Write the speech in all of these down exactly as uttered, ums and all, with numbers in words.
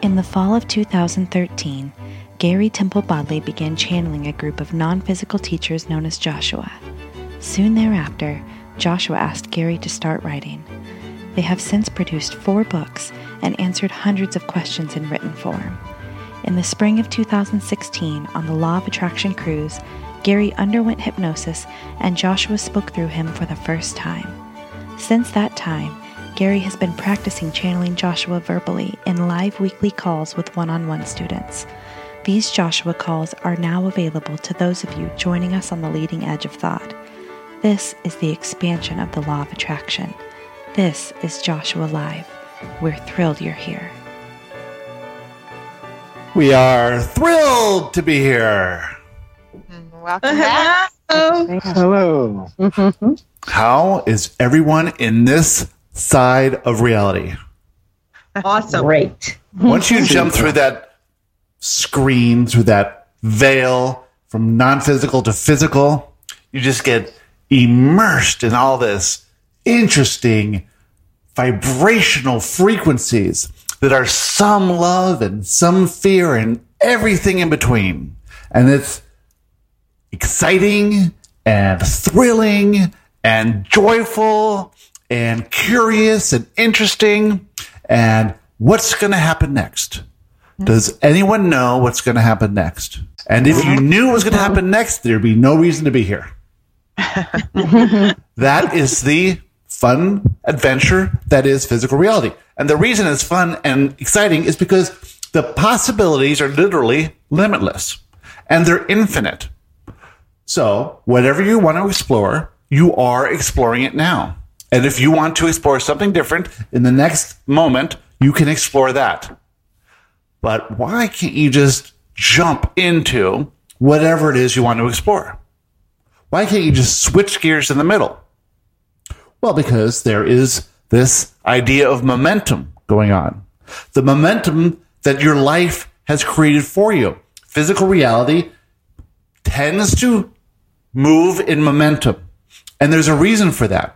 In the fall of two thousand thirteen, Gary Temple Bodley began channeling a group of non-physical teachers known as Joshua. Soon thereafter, Joshua asked Gary to start writing. They have since produced four books and answered hundreds of questions in written form. In the spring of two thousand sixteen, on the Law of Attraction cruise, Gary underwent hypnosis and Joshua spoke through him for the first time. Since that time, Gary has been practicing channeling Joshua verbally in live weekly calls with one-on-one students. These Joshua calls are now available to those of you joining us on the leading edge of thought. This is the expansion of the Law of Attraction. This is Joshua Live. We're thrilled you're here. We are thrilled to be here. Welcome back. Hello. Hello. How is everyone in this side of reality? Awesome. Great. Once you jump through that screen, through that veil from non-physical to physical, you just get immersed in all this interesting vibrational frequencies that are some love and some fear and everything in between. And it's exciting and thrilling and joyful and curious and interesting. And what's going to happen next? Does anyone know what's going to happen next? And if you knew what was going to happen next, there'd be no reason to be here. That is the fun adventure that is physical reality. And the reason it's fun and exciting is because the possibilities are literally limitless and they're infinite. So whatever you want to explore, you are exploring it now. And if you want to explore something different in the next moment, you can explore that. But why can't you just jump into whatever it is you want to explore? Why can't you just switch gears in the middle? Well, because there is this idea of momentum going on. The momentum that your life has created for you. Physical reality tends to move in momentum. And there's a reason for that.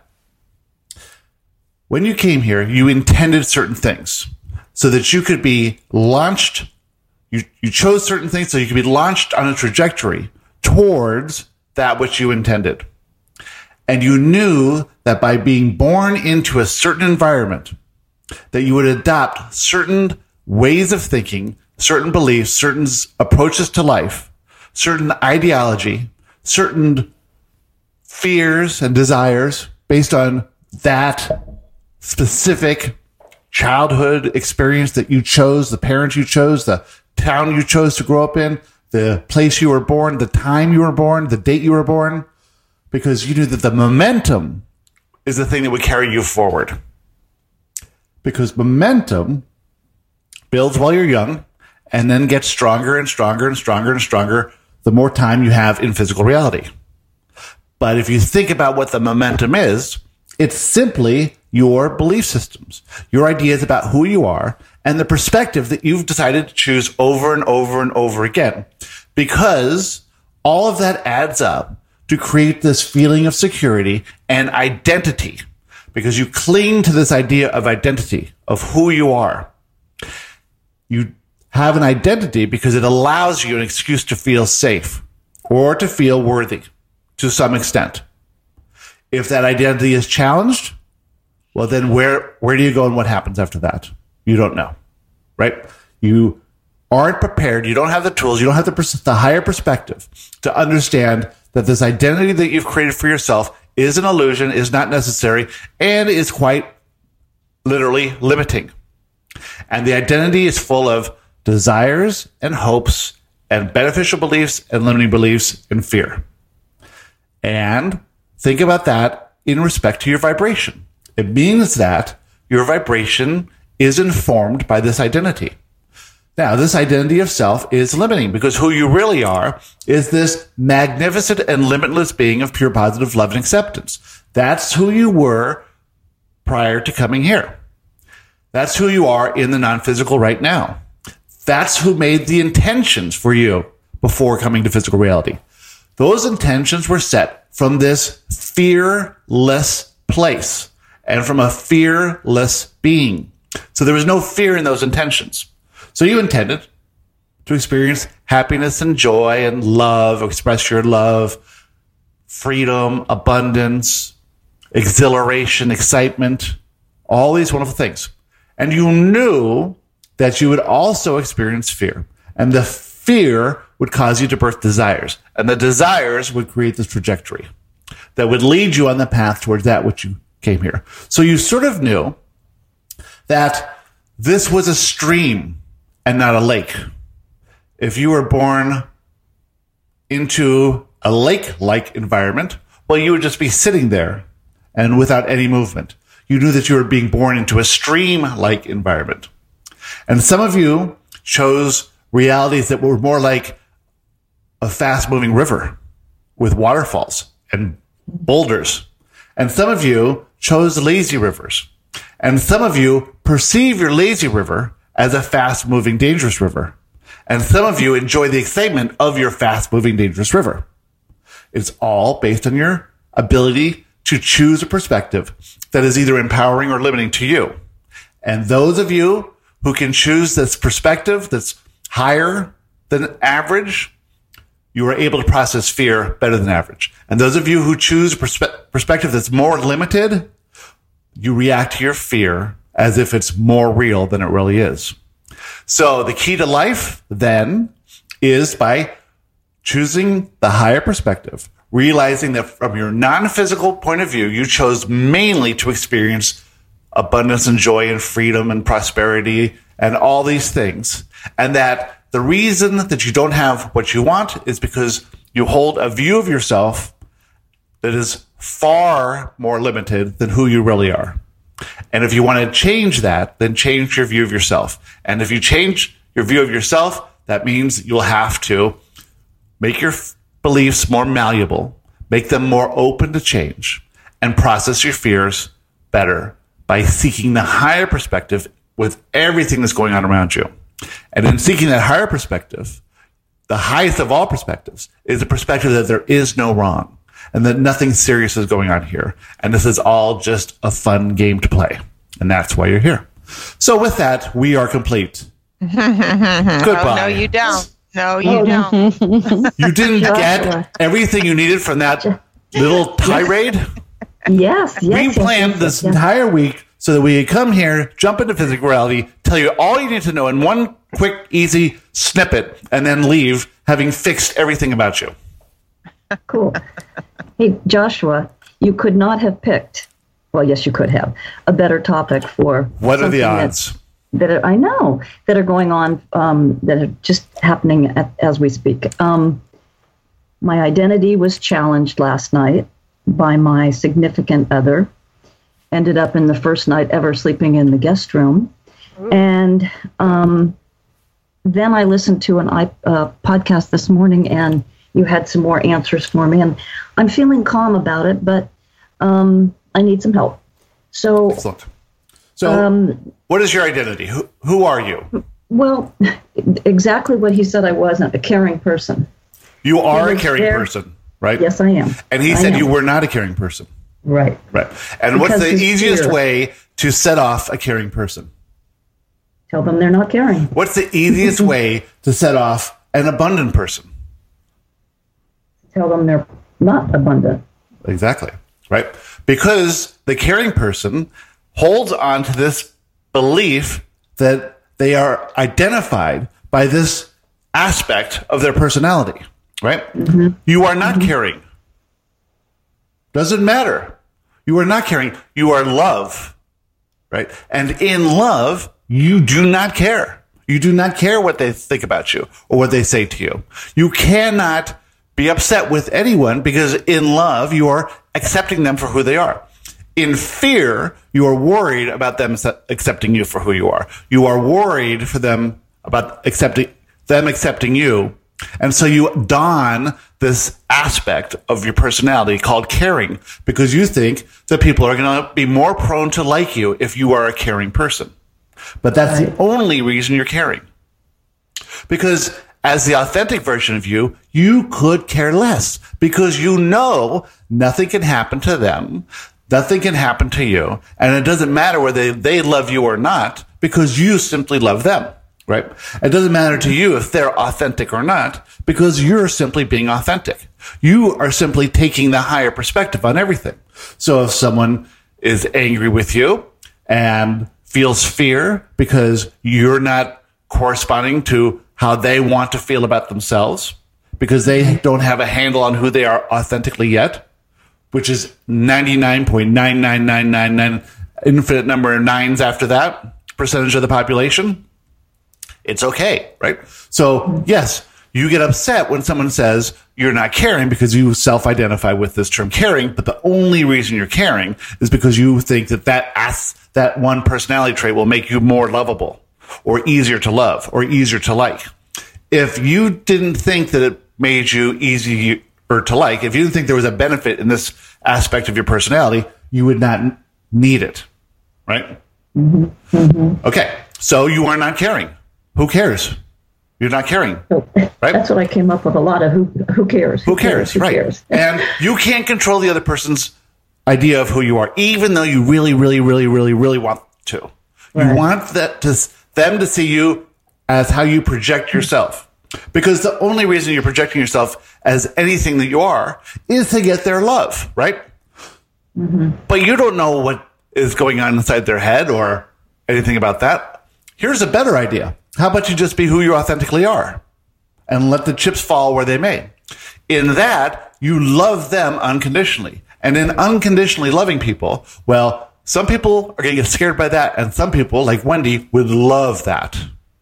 When you came here, you intended certain things so that you could be launched. You, you chose certain things so you could be launched on a trajectory towards that which you intended. And you knew that by being born into a certain environment, that you would adopt certain ways of thinking, certain beliefs, certain approaches to life, certain ideology, certain fears and desires based on that specific childhood experience that you chose, the parents you chose, the town you chose to grow up in, the place you were born, the time you were born, the date you were born, because you knew that the momentum is the thing that would carry you forward. Because momentum builds while you're young and then gets stronger and stronger and stronger and stronger the more time you have in physical reality. But if you think about what the momentum is, it's simply your belief systems, your ideas about who you are, and the perspective that you've decided to choose over and over and over again. Because all of that adds up to create this feeling of security and identity. Because you cling to this idea of identity, of who you are. You have an identity because it allows you an excuse to feel safe or to feel worthy to some extent. If that identity is challenged, well, then where, where do you go and what happens after that? You don't know, right? You aren't prepared. You don't have the tools. You don't have the, pers- the higher perspective to understand that this identity that you've created for yourself is an illusion, is not necessary, and is quite literally limiting. And the identity is full of desires and hopes and beneficial beliefs and limiting beliefs and fear. And think about that in respect to your vibration. It means that your vibration is informed by this identity. Now, this identity of self is limiting because who you really are is this magnificent and limitless being of pure positive love and acceptance. That's who you were prior to coming here. That's who you are in the non-physical right now. That's who made the intentions for you before coming to physical reality. Those intentions were set from this fearless place and from a fearless being. So there was no fear in those intentions. So you intended to experience happiness and joy and love, express your love, freedom, abundance, exhilaration, excitement, all these wonderful things. And you knew that you would also experience fear. And the fear would cause you to birth desires. And the desires would create this trajectory that would lead you on the path towards that which you came here. So you sort of knew that this was a stream and not a lake. If you were born into a lake-like environment, well, you would just be sitting there and without any movement. You knew that you were being born into a stream-like environment. And some of you chose realities that were more like a fast-moving river with waterfalls and boulders. And some of you chose lazy rivers. And some of you perceive your lazy river as a fast-moving, dangerous river. And some of you enjoy the excitement of your fast-moving, dangerous river. It's all based on your ability to choose a perspective that is either empowering or limiting to you. And those of you who can choose this perspective that's higher than average, you are able to process fear better than average. And those of you who choose a perspe- perspective that's more limited, you react to your fear as if it's more real than it really is. So the key to life, then, is by choosing the higher perspective, realizing that from your non-physical point of view, you chose mainly to experience abundance and joy and freedom and prosperity and all these things. And that the reason that you don't have what you want is because you hold a view of yourself that is far more limited than who you really are. And if you want to change that, then change your view of yourself. And if you change your view of yourself, that means you'll have to make your f- beliefs more malleable, make them more open to change, and process your fears better by seeking the higher perspective with everything that's going on around you. And in seeking that higher perspective, the highest of all perspectives is the perspective that there is no wrong and that nothing serious is going on here. And this is all just a fun game to play. And that's why you're here. So with that, we are complete. Goodbye. Oh, no, you don't. No, you don't. You didn't get everything you needed from that little tirade? Yes, yes. We yes, planned yes, this yes. entire week so that we could come here, jump into physical reality, tell you all you need to know in one quick, easy snippet, and then leave having fixed everything about you. Cool. Hey, Joshua, you could not have picked, well, yes, you could have, a better topic for What are the something odds? That, that are, I know, that are going on, um, that are just happening at, as we speak. Um, my identity was challenged last night by my significant other. Ended up in the first night ever sleeping in the guest room. Ooh. And um, then I listened to an uh, podcast this morning, and you had some more answers for me. And I'm feeling calm about it, but um, I need some help. So, Excellent. So, um, what is your identity? Who, who are you? Well, exactly what he said I wasn't, a caring person. You are a was caring there. person, right? Yes, I am. And he I said am. you were not a caring person. Right. Right. And Because what's the his easiest fear. way to set off a caring person? Tell them they're not caring. What's the easiest way to set off an abundant person? Tell them they're not abundant. Exactly. Right. Because the caring person holds on to this belief that they are identified by this aspect of their personality. Right. Mm-hmm. You are not mm-hmm. caring. Doesn't matter. You are not caring. You are love, right? And in love, you do not care. You do not care what they think about you or what they say to you. You cannot be upset with anyone because in love, you are accepting them for who they are. In fear, you are worried about them accepting you for who you are. You are worried for them about accepting them accepting you. And so you don this aspect of your personality called caring because you think that people are going to be more prone to like you if you are a caring person. But that's right. The only reason you're caring. Because as the authentic version of you, you could care less because you know nothing can happen to them. Nothing can happen to you. And it doesn't matter whether they love you or not because you simply love them. right? It doesn't matter to you if they're authentic or not, because you're simply being authentic. You are simply taking the higher perspective on everything. So if someone is angry with you and feels fear because you're not corresponding to how they want to feel about themselves, because they don't have a handle on who they are authentically yet, which is ninety-nine point nine nine nine nine nine, infinite number of nines after that, percentage of the population, it's okay, right? So, yes, you get upset when someone says you're not caring because you self-identify with this term caring, but the only reason you're caring is because you think that that, as, that one personality trait will make you more lovable or easier to love or easier to like. If you didn't think that it made you easier to like, if you didn't think there was a benefit in this aspect of your personality, you would not need it, right? Mm-hmm. Mm-hmm. Okay, so you are not caring. Who cares? You're not caring, right? That's what I came up with a lot of. Who who cares? Who, who cares? cares? Who right. Cares? And you can't control the other person's idea of who you are, even though you really, really, really, really, really want to. Right. You want that to them to see you as how you project yourself, because the only reason you're projecting yourself as anything that you are is to get their love, right? Mm-hmm. But you don't know what is going on inside their head or anything about that. Here's a better idea. How about you just be who you authentically are and let the chips fall where they may? In that, you love them unconditionally. And in unconditionally loving people, well, some people are going to get scared by that, and some people, like Wendy, would love that.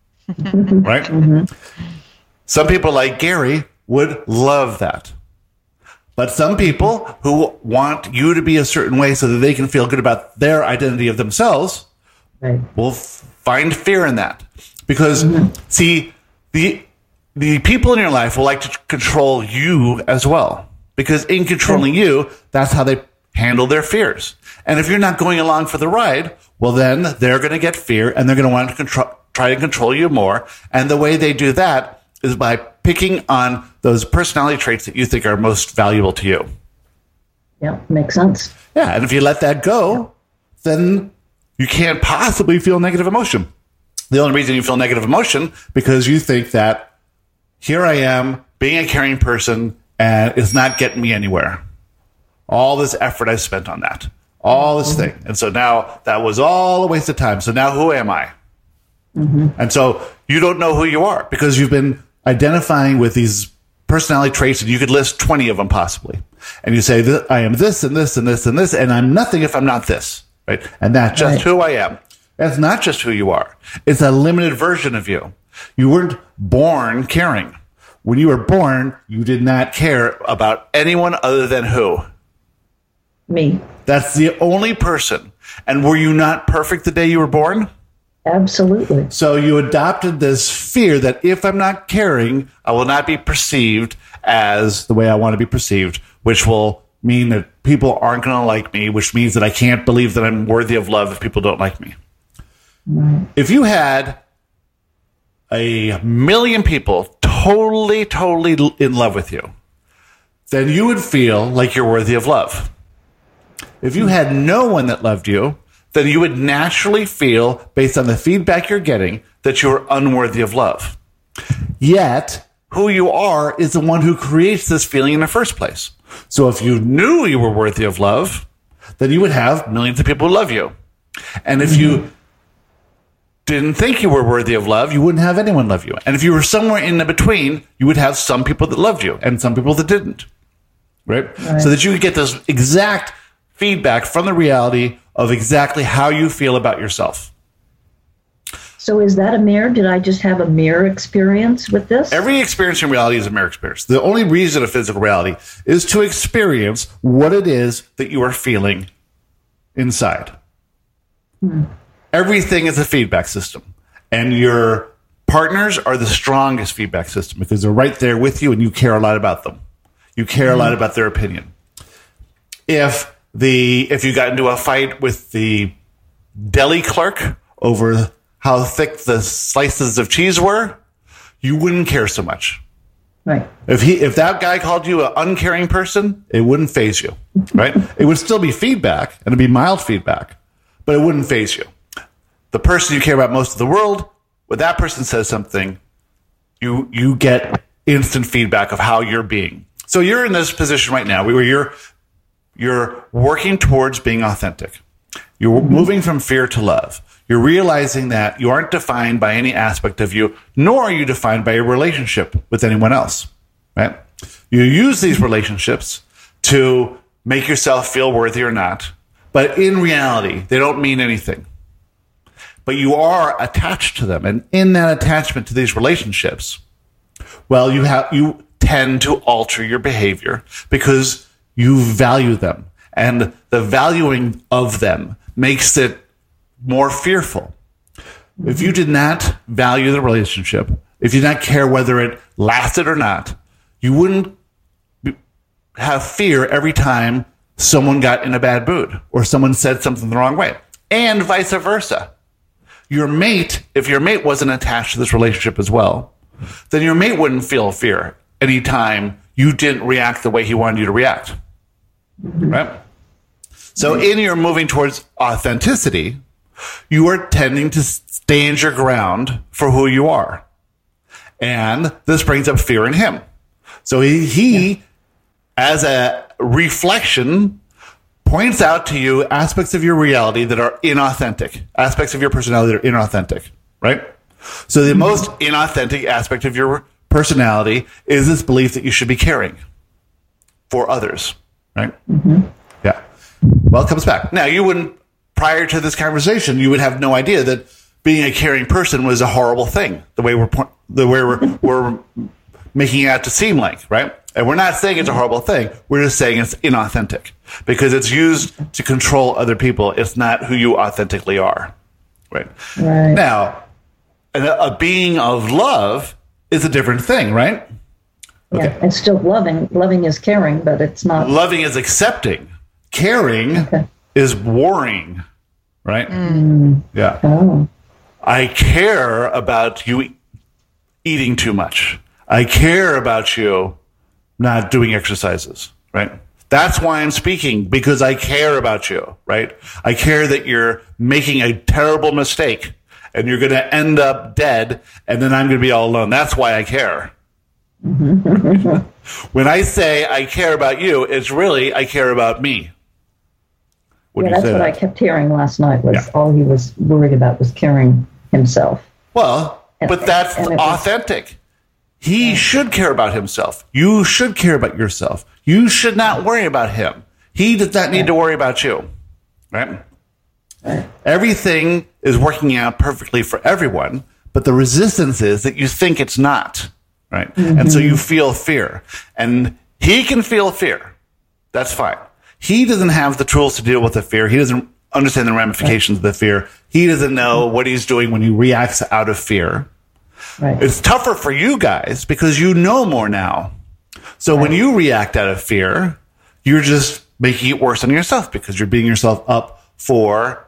Right? Mm-hmm. Some people, like Gary, would love that. But some people who want you to be a certain way so that they can feel good about their identity of themselves right. will f- find fear in that. Because, mm-hmm. see, the the people in your life will like to control you as well. Because in controlling you, that's how they handle their fears. And if you're not going along for the ride, well, then they're going to get fear and they're going to want to control, try to control you more. And the way they do that is by picking on those personality traits that you think are most valuable to you. Yeah, makes sense. Yeah, and if you let that go, then you can't possibly feel negative emotion. The only reason you feel negative emotion because you think that here I am being a caring person and it's not getting me anywhere. All this effort I spent on that, all this mm-hmm. thing. And so now that was all a waste of time. So now who am I? Mm-hmm. And so you don't know who you are because you've been identifying with these personality traits, and you could list twenty of them possibly. And you say, I am this and this and this and this, and I'm nothing if I'm not this, right? And that's just right. who I am. That's not just who you are. It's a limited version of you. You weren't born caring. When you were born, you did not care about anyone other than who? Me. That's the only person. And were you not perfect the day you were born? Absolutely. So you adopted this fear that if I'm not caring, I will not be perceived as the way I want to be perceived, which will mean that people aren't going to like me, which means that I can't believe that I'm worthy of love if people don't like me. Right. If you had a million people totally, totally in love with you, then you would feel like you're worthy of love. If you had no one that loved you, then you would naturally feel, based on the feedback you're getting, that you're unworthy of love. Yet, who you are is the one who creates this feeling in the first place. So if you knew you were worthy of love, then you would have millions of people who love you. And if you didn't think you were worthy of love, you wouldn't have anyone love you. And if you were somewhere in the between, you would have some people that loved you and some people that didn't. Right? Right. So that you could get this exact feedback from the reality of exactly how you feel about yourself. So is that a mirror? Did I just have a mirror experience with this? Every experience in reality is a mirror experience. The only reason of physical reality is to experience what it is that you are feeling inside. Hmm. Everything is a feedback system. And your partners are the strongest feedback system because they're right there with you and you care a lot about them. You care mm-hmm. a lot about their opinion. If the if you got into a fight with the deli clerk over how thick the slices of cheese were, you wouldn't care so much. Right. If he if that guy called you an uncaring person, it wouldn't faze you. Right? It would still be feedback, and it'd be mild feedback, but it wouldn't faze you. The person you care about most of the world when that person says something, you you get instant feedback of how you're being. So you're in this position right now where you're you're working towards being authentic. You're moving from fear to love. You're realizing that you aren't defined by any aspect of you, nor are you defined by your relationship with anyone else, right? You use these relationships to make yourself feel worthy or not, but in reality, they don't mean anything. But you are attached to them, and in that attachment to these relationships, well, you have you tend to alter your behavior because you value them, and the valuing of them makes it more fearful. If you did not value the relationship, if you did not care whether it lasted or not, you wouldn't have fear every time someone got in a bad mood or someone said something the wrong way, and vice versa. Your mate, if your mate wasn't attached to this relationship as well, then your mate wouldn't feel fear anytime you didn't react the way he wanted you to react. Right? So in your moving towards authenticity, you are tending to stand your ground for who you are. And this brings up fear in him. So he, he yeah. as a reflection, points out to you aspects of your reality that are inauthentic, aspects of your personality that are inauthentic, right? So the mm-hmm. most inauthentic aspect of your personality is this belief that you should be caring for others, right? Mm-hmm. Yeah. Well, it comes back. Now, you wouldn't, prior to this conversation, you would have no idea that being a caring person was a horrible thing, the way we're, the way we're, we're making it out to seem like, right? And we're not saying it's a horrible thing. We're just saying it's inauthentic because it's used to control other people. It's not who you authentically are, right? Right. Now, a, a being of love is a different thing, right? Okay. Yeah, it's still loving. Loving is caring, but it's not. Loving is accepting. Caring okay. is warring, right? Mm. Yeah. Oh. I care about you eating too much. I care about you not doing exercises, right? That's why I'm speaking, because I care about you, right? I care that you're making a terrible mistake and you're going to end up dead and then I'm going to be all alone. That's why I care. When I say I care about you, it's really I care about me. Would yeah, that's what that? I kept hearing last night was yeah. all he was worried about was caring himself. Well, and, but that's and authentic. Was, he yeah. should care about himself. You should care about yourself. You should not worry about him. He does not need yeah. to worry about you. Right? right? Everything is working out perfectly for everyone, but the resistance is that you think it's not. Right? Mm-hmm. And so you feel fear. And he can feel fear. That's fine. He doesn't have the tools to deal with the fear. He doesn't understand the ramifications right. of the fear. He doesn't know what he's doing when he reacts out of fear. Right. It's tougher for you guys because you know more now. So right. when you react out of fear, you're just making it worse on yourself because you're beating yourself up for,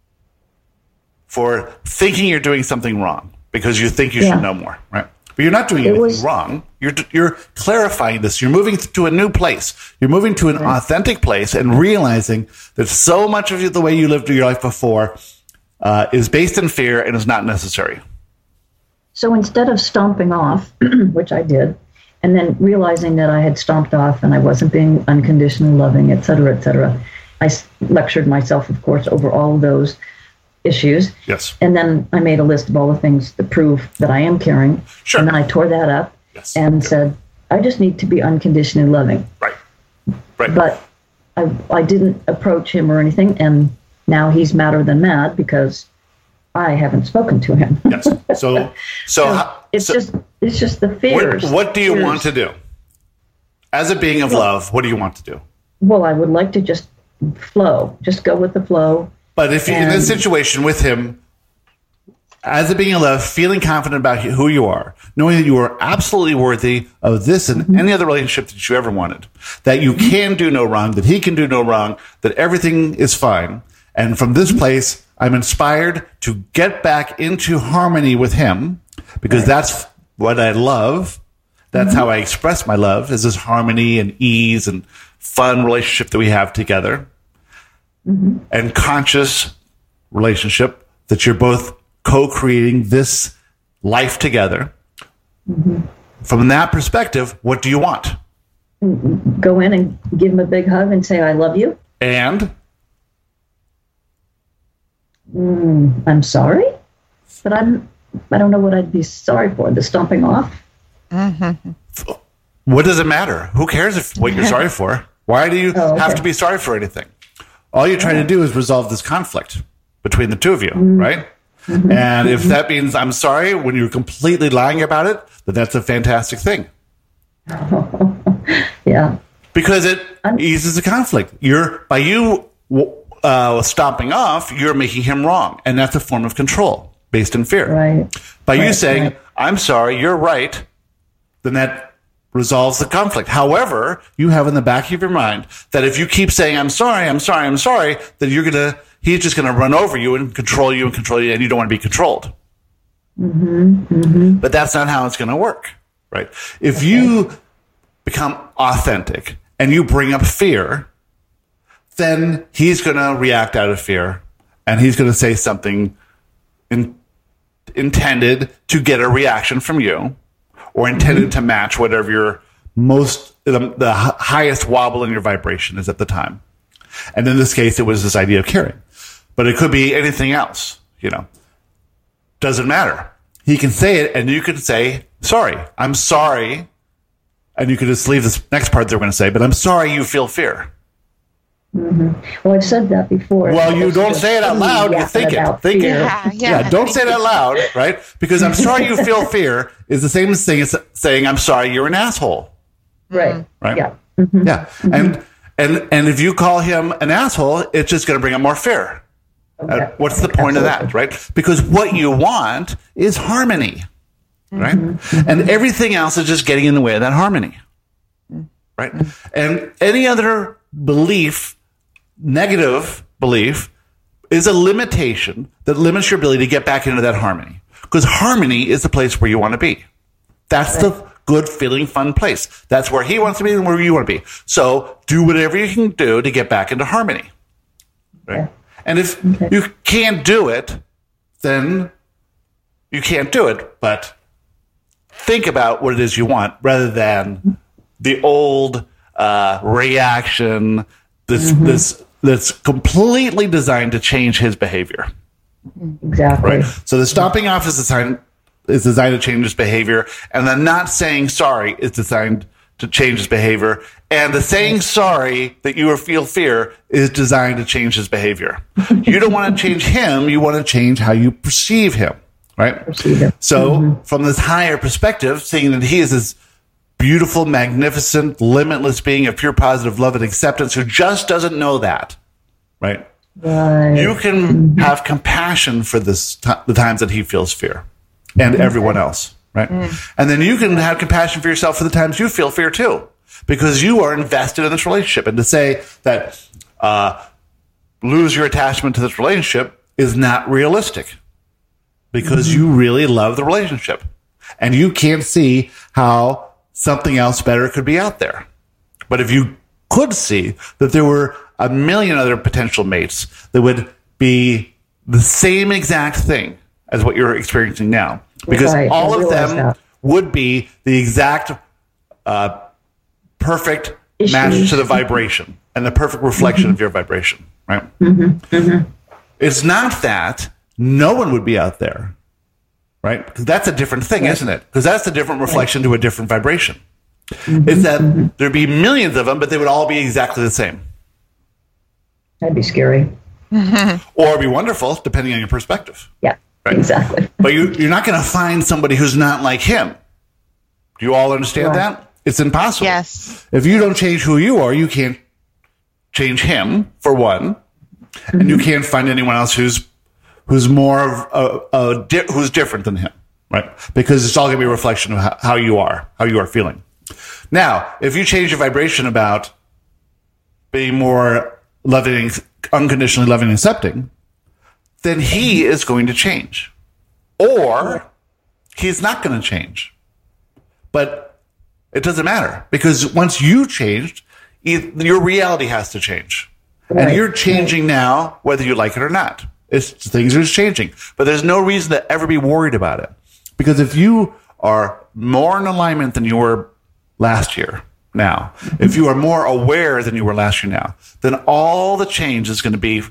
for thinking you're doing something wrong because you think you yeah. should know more, right? But you're not doing anything was, wrong. You're you're clarifying this. You're moving to a new place. You're moving to an right. authentic place and realizing that so much of the way you lived your life before uh, is based in fear and is not necessary. So instead of stomping off, which I did, and then realizing that I had stomped off and I wasn't being unconditionally loving, et cetera, et cetera, I lectured myself, of course, over all of those issues. Yes. And then I made a list of all the things to prove that I am caring. Sure. And then I tore that up yes. and okay. said, I just need to be unconditionally loving. Right. Right. But I I didn't approach him or anything, and now he's madder than mad because I haven't spoken to him. Yes. So so, so it's so, just it's just the fears. What, what do you fears. want to do? As a being of well, love, what do you want to do? Well, I would like to just flow, just go with the flow. But if you're in this situation with him, as a being of love, feeling confident about who you are, knowing that you are absolutely worthy of this and mm-hmm. any other relationship that you ever wanted, that you mm-hmm. can do no wrong, that he can do no wrong, that everything is fine. And from this place, I'm inspired to get back into harmony with him because right. that's what I love. That's mm-hmm. how I express my love, is this harmony and ease and fun relationship that we have together. Mm-hmm. And conscious relationship that you're both co-creating this life together. Mm-hmm. From that perspective, what do you want? Go in and give him a big hug and say, I love you. And? Mm, I'm sorry, but I'm, I don't know what I'd be sorry for. The stomping off? Mm-hmm. What does it matter? Who cares if what you're sorry for? Why do you oh, okay. have to be sorry for anything? All you're trying to do is resolve this conflict between the two of you, mm-hmm. right? Mm-hmm. And if that means I'm sorry when you're completely lying about it, then that's a fantastic thing. Yeah. Because it eases the conflict. You're by you uh, stomping off, you're making him wrong. And that's a form of control based in fear. Right. By right, you saying, right. I'm sorry, you're right, then that resolves the conflict. However, you have in the back of your mind that if you keep saying, I'm sorry, I'm sorry, I'm sorry, then you're going to, he's just going to run over you and control you and control you, and you don't want to be controlled. Mm-hmm, mm-hmm. But that's not how it's going to work, right? If okay. you become authentic and you bring up fear, then he's going to react out of fear, and he's going to say something in, intended to get a reaction from you, or intended mm-hmm. to match whatever your most, the, the highest wobble in your vibration is at the time. And in this case, it was this idea of caring. But it could be anything else, you know. Doesn't matter. He can say it, and you can say, sorry, I'm sorry. And you could just leave this next part they're going to say, but I'm sorry you feel fear. Mm-hmm. Well, I've said that before. Well, you don't say it out loud. You think it. Think it. Yeah, yeah. yeah, don't say it out loud, right? Because I'm sorry you feel fear is the same thing as saying I'm sorry you're an asshole. Right. Right. Yeah. Mm-hmm. Yeah. Mm-hmm. And and and if you call him an asshole, it's just going to bring up more fear. Okay. Uh, what's the point Absolutely. of that, right? Because what you want is harmony, right? Mm-hmm. And everything else is just getting in the way of that harmony, right? Mm-hmm. And any other belief, negative belief, is a limitation that limits your ability to get back into that harmony. Because harmony is the place where you want to be. That's right. the good, feeling, fun place. That's where he wants to be and where you want to be. So do whatever you can do to get back into harmony, right? Okay. And if okay. you can't do it, then you can't do it. But think about what it is you want rather than the old uh, reaction this, mm-hmm. this, that's completely designed to change his behavior. Exactly. Right? So the stomping off is designed, is designed to change his behavior. And the not saying sorry is designed to change his behavior. And the saying sorry that you feel fear is designed to change his behavior. You don't want to change him. You want to change how you perceive him, right? Perceive him. So mm-hmm. from this higher perspective, seeing that he is this beautiful, magnificent, limitless being of pure positive love and acceptance who just doesn't know that, right? Right. You can mm-hmm. have compassion for this t- the times that he feels fear and okay. everyone else. Right? Mm. And then you can have compassion for yourself for the times you feel fear too, because you are invested in this relationship. And to say that uh, lose your attachment to this relationship is not realistic, because mm-hmm. you really love the relationship and you can't see how something else better could be out there. But if you could see that there were a million other potential mates that would be the same exact thing as what you're experiencing now, because right. all of them that. would be the exact uh, perfect Issues. match to the vibration and the perfect reflection mm-hmm. of your vibration, right? Mm-hmm. Mm-hmm. It's not that no one would be out there, right? Because that's a different thing, right. isn't it? Because that's a different reflection right. to a different vibration. Mm-hmm. It's that mm-hmm. there'd be millions of them, but they would all be exactly the same. That'd be scary. Or be wonderful, depending on your perspective. Yeah. Right? Exactly. But you, you're not going to find somebody who's not like him. Do you all understand right. that? It's impossible. Yes. If you don't change who you are, you can't change him, for one. Mm-hmm. And you can't find anyone else who's who's more of a, a di- who's different than him, right? Because it's all going to be a reflection of how, how you are, how you are feeling. Now, if you change your vibration about being more loving, unconditionally loving and accepting, then he is going to change. Or he's not going to change. But it doesn't matter, because once you changed, your reality has to change. Right. And you're changing right. now, whether you like it or not. It's, things are changing. But there's no reason to ever be worried about it, Because if you are more in alignment than you were last year now, if you are more aware than you were last year now, then all the change is going to be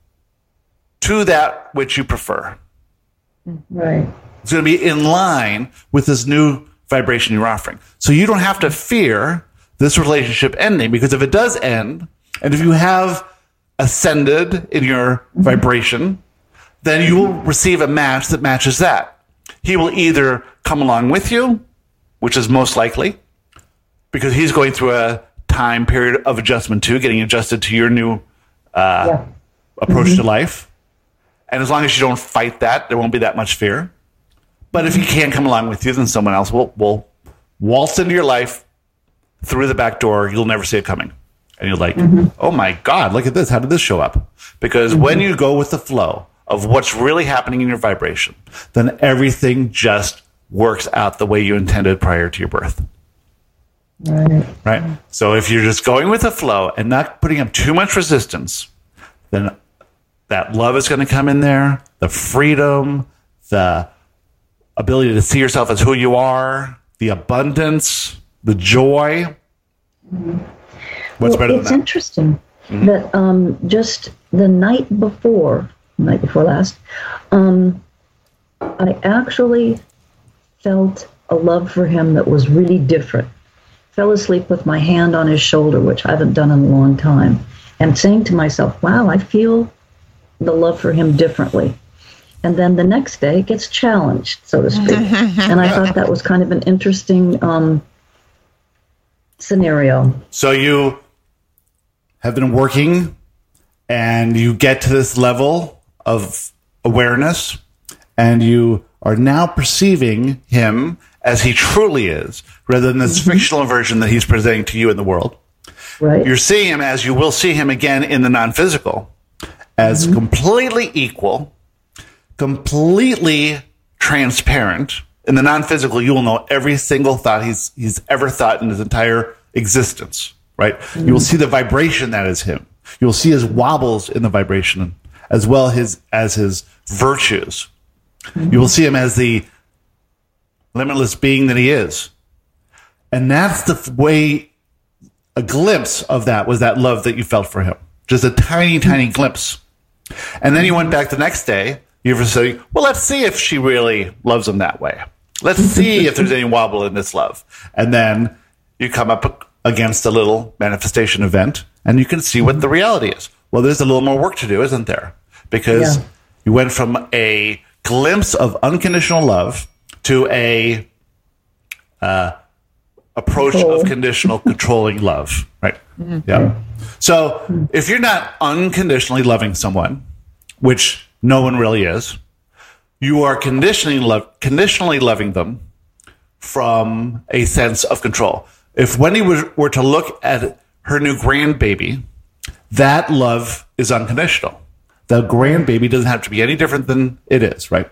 to that which you prefer. Right. It's going to be in line with this new vibration you're offering. So you don't have to fear this relationship ending, because if it does end, and if you have ascended in your vibration, then you will receive a match that matches that. He will either come along with you, which is most likely, because he's going through a time period of adjustment too, getting adjusted to your new uh, yeah. approach mm-hmm. to life. And as long as you don't fight that, there won't be that much fear. But if he can't come along with you, then someone else will, will waltz into your life through the back door. You'll never see it coming. And you're like, mm-hmm. oh my God, look at this. How did this show up? Because mm-hmm. when you go with the flow of what's really happening in your vibration, then everything just works out the way you intended prior to your birth. Right. Right? So if you're just going with the flow and not putting up too much resistance, then that love is going to come in there, the freedom, the ability to see yourself as who you are, the abundance, the joy. Mm-hmm. What's well, better than it's that? It's interesting mm-hmm. that um, just the night before, night before last, um, I actually felt a love for him that was really different. Fell asleep with my hand on his shoulder, which I haven't done in a long time, and saying to myself, wow, I feel the love for him differently. And then the next day it gets challenged, so to speak. And I thought that was kind of an interesting um, scenario. So you have been working and you get to this level of awareness and you are now perceiving him as he truly is, rather than this mm-hmm. fictional version that he's presenting to you in the world. Right. You're seeing him as you will see him again in the non-physical, as mm-hmm. completely equal, completely transparent. In the non-physical, you will know every single thought he's he's ever thought in his entire existence, right? Mm-hmm. You will see the vibration that is him. You will see his wobbles in the vibration, as well his, as his virtues. Mm-hmm. You will see him as the limitless being that he is. And that's the way, a glimpse of that was that love that you felt for him. Just a tiny, tiny glimpse. And then you went back the next day, you were saying, well, let's see if she really loves him that way. Let's see if there's any wobble in this love. And then you come up against a little manifestation event, and you can see what the reality is. Well, there's a little more work to do, isn't there? Because yeah. you went from a glimpse of unconditional love to a uh, approach Control. of conditional controlling love, right? Mm-hmm. Yeah. So if you're not unconditionally loving someone, which no one really is, you are conditionally love, conditionally loving them from a sense of control. If Wendy were, were to look at her new grandbaby, that love is unconditional. The grandbaby doesn't have to be any different than it is, right?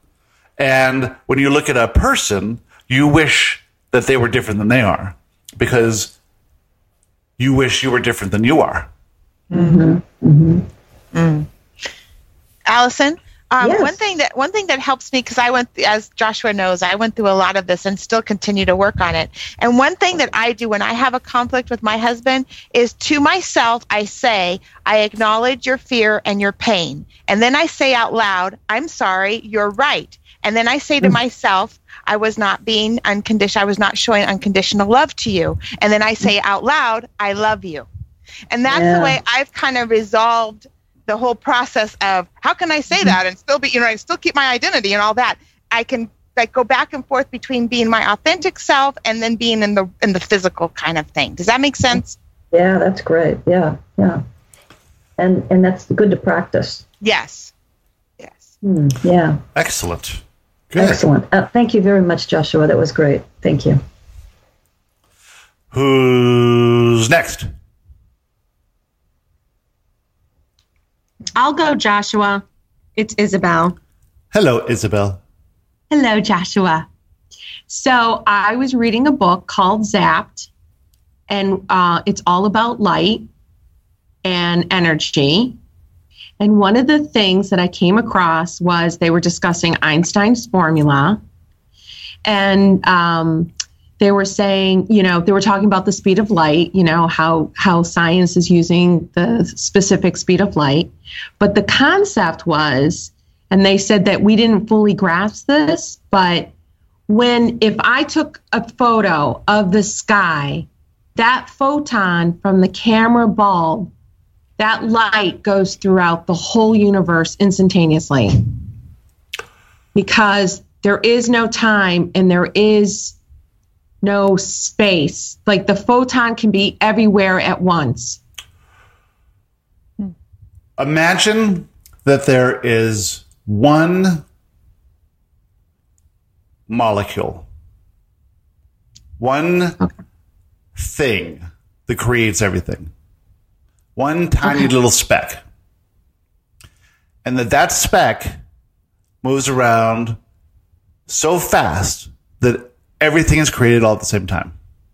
And when you look at a person, you wish that they were different than they are, because you wish you were different than you are. Mm-hmm. Mm-hmm. Mm. Allison, um, yes. one thing that one thing that helps me, because I went, as Joshua knows, I went through a lot of this and still continue to work on it. And one thing that I do when I have a conflict with my husband is, to myself, I say, I acknowledge your fear and your pain. And then I say out loud, I'm sorry, you're right. And then I say to myself, I was not being unconditional. I was not showing unconditional love to you. And then I say out loud, I love you. And that's yeah. the way I've kind of resolved the whole process of, how can I say that and still be, you know, I still keep my identity and all that. I can like go back and forth between being my authentic self and then being in the in the physical kind of thing. Does that make sense? Yeah, that's great. Yeah, yeah. And and that's good to practice. Yes. Yes. Hmm, yeah. Excellent. Good. Excellent. Uh, thank you very much, Joshua. That was great. Thank you. Who's next? I'll go, Joshua. It's Isabel. Hello, Isabel. Hello, Joshua. So I was reading a book called Zapped, and uh, it's all about light and energy. And one of the things that I came across was they were discussing Einstein's formula And um, they were saying, you know, they were talking about the speed of light, you know, how, how science is using the specific speed of light. But the concept was, and they said that we didn't fully grasp this, but when, if I took a photo of the sky, that photon from the camera bulb, that light goes throughout the whole universe instantaneously. Because there is no time and there is no space. Like the photon can be everywhere at once. Imagine that there is one molecule, one Okay. thing that creates everything, one tiny Okay. little speck, and that that speck moves around so fast that everything is created all at the same time.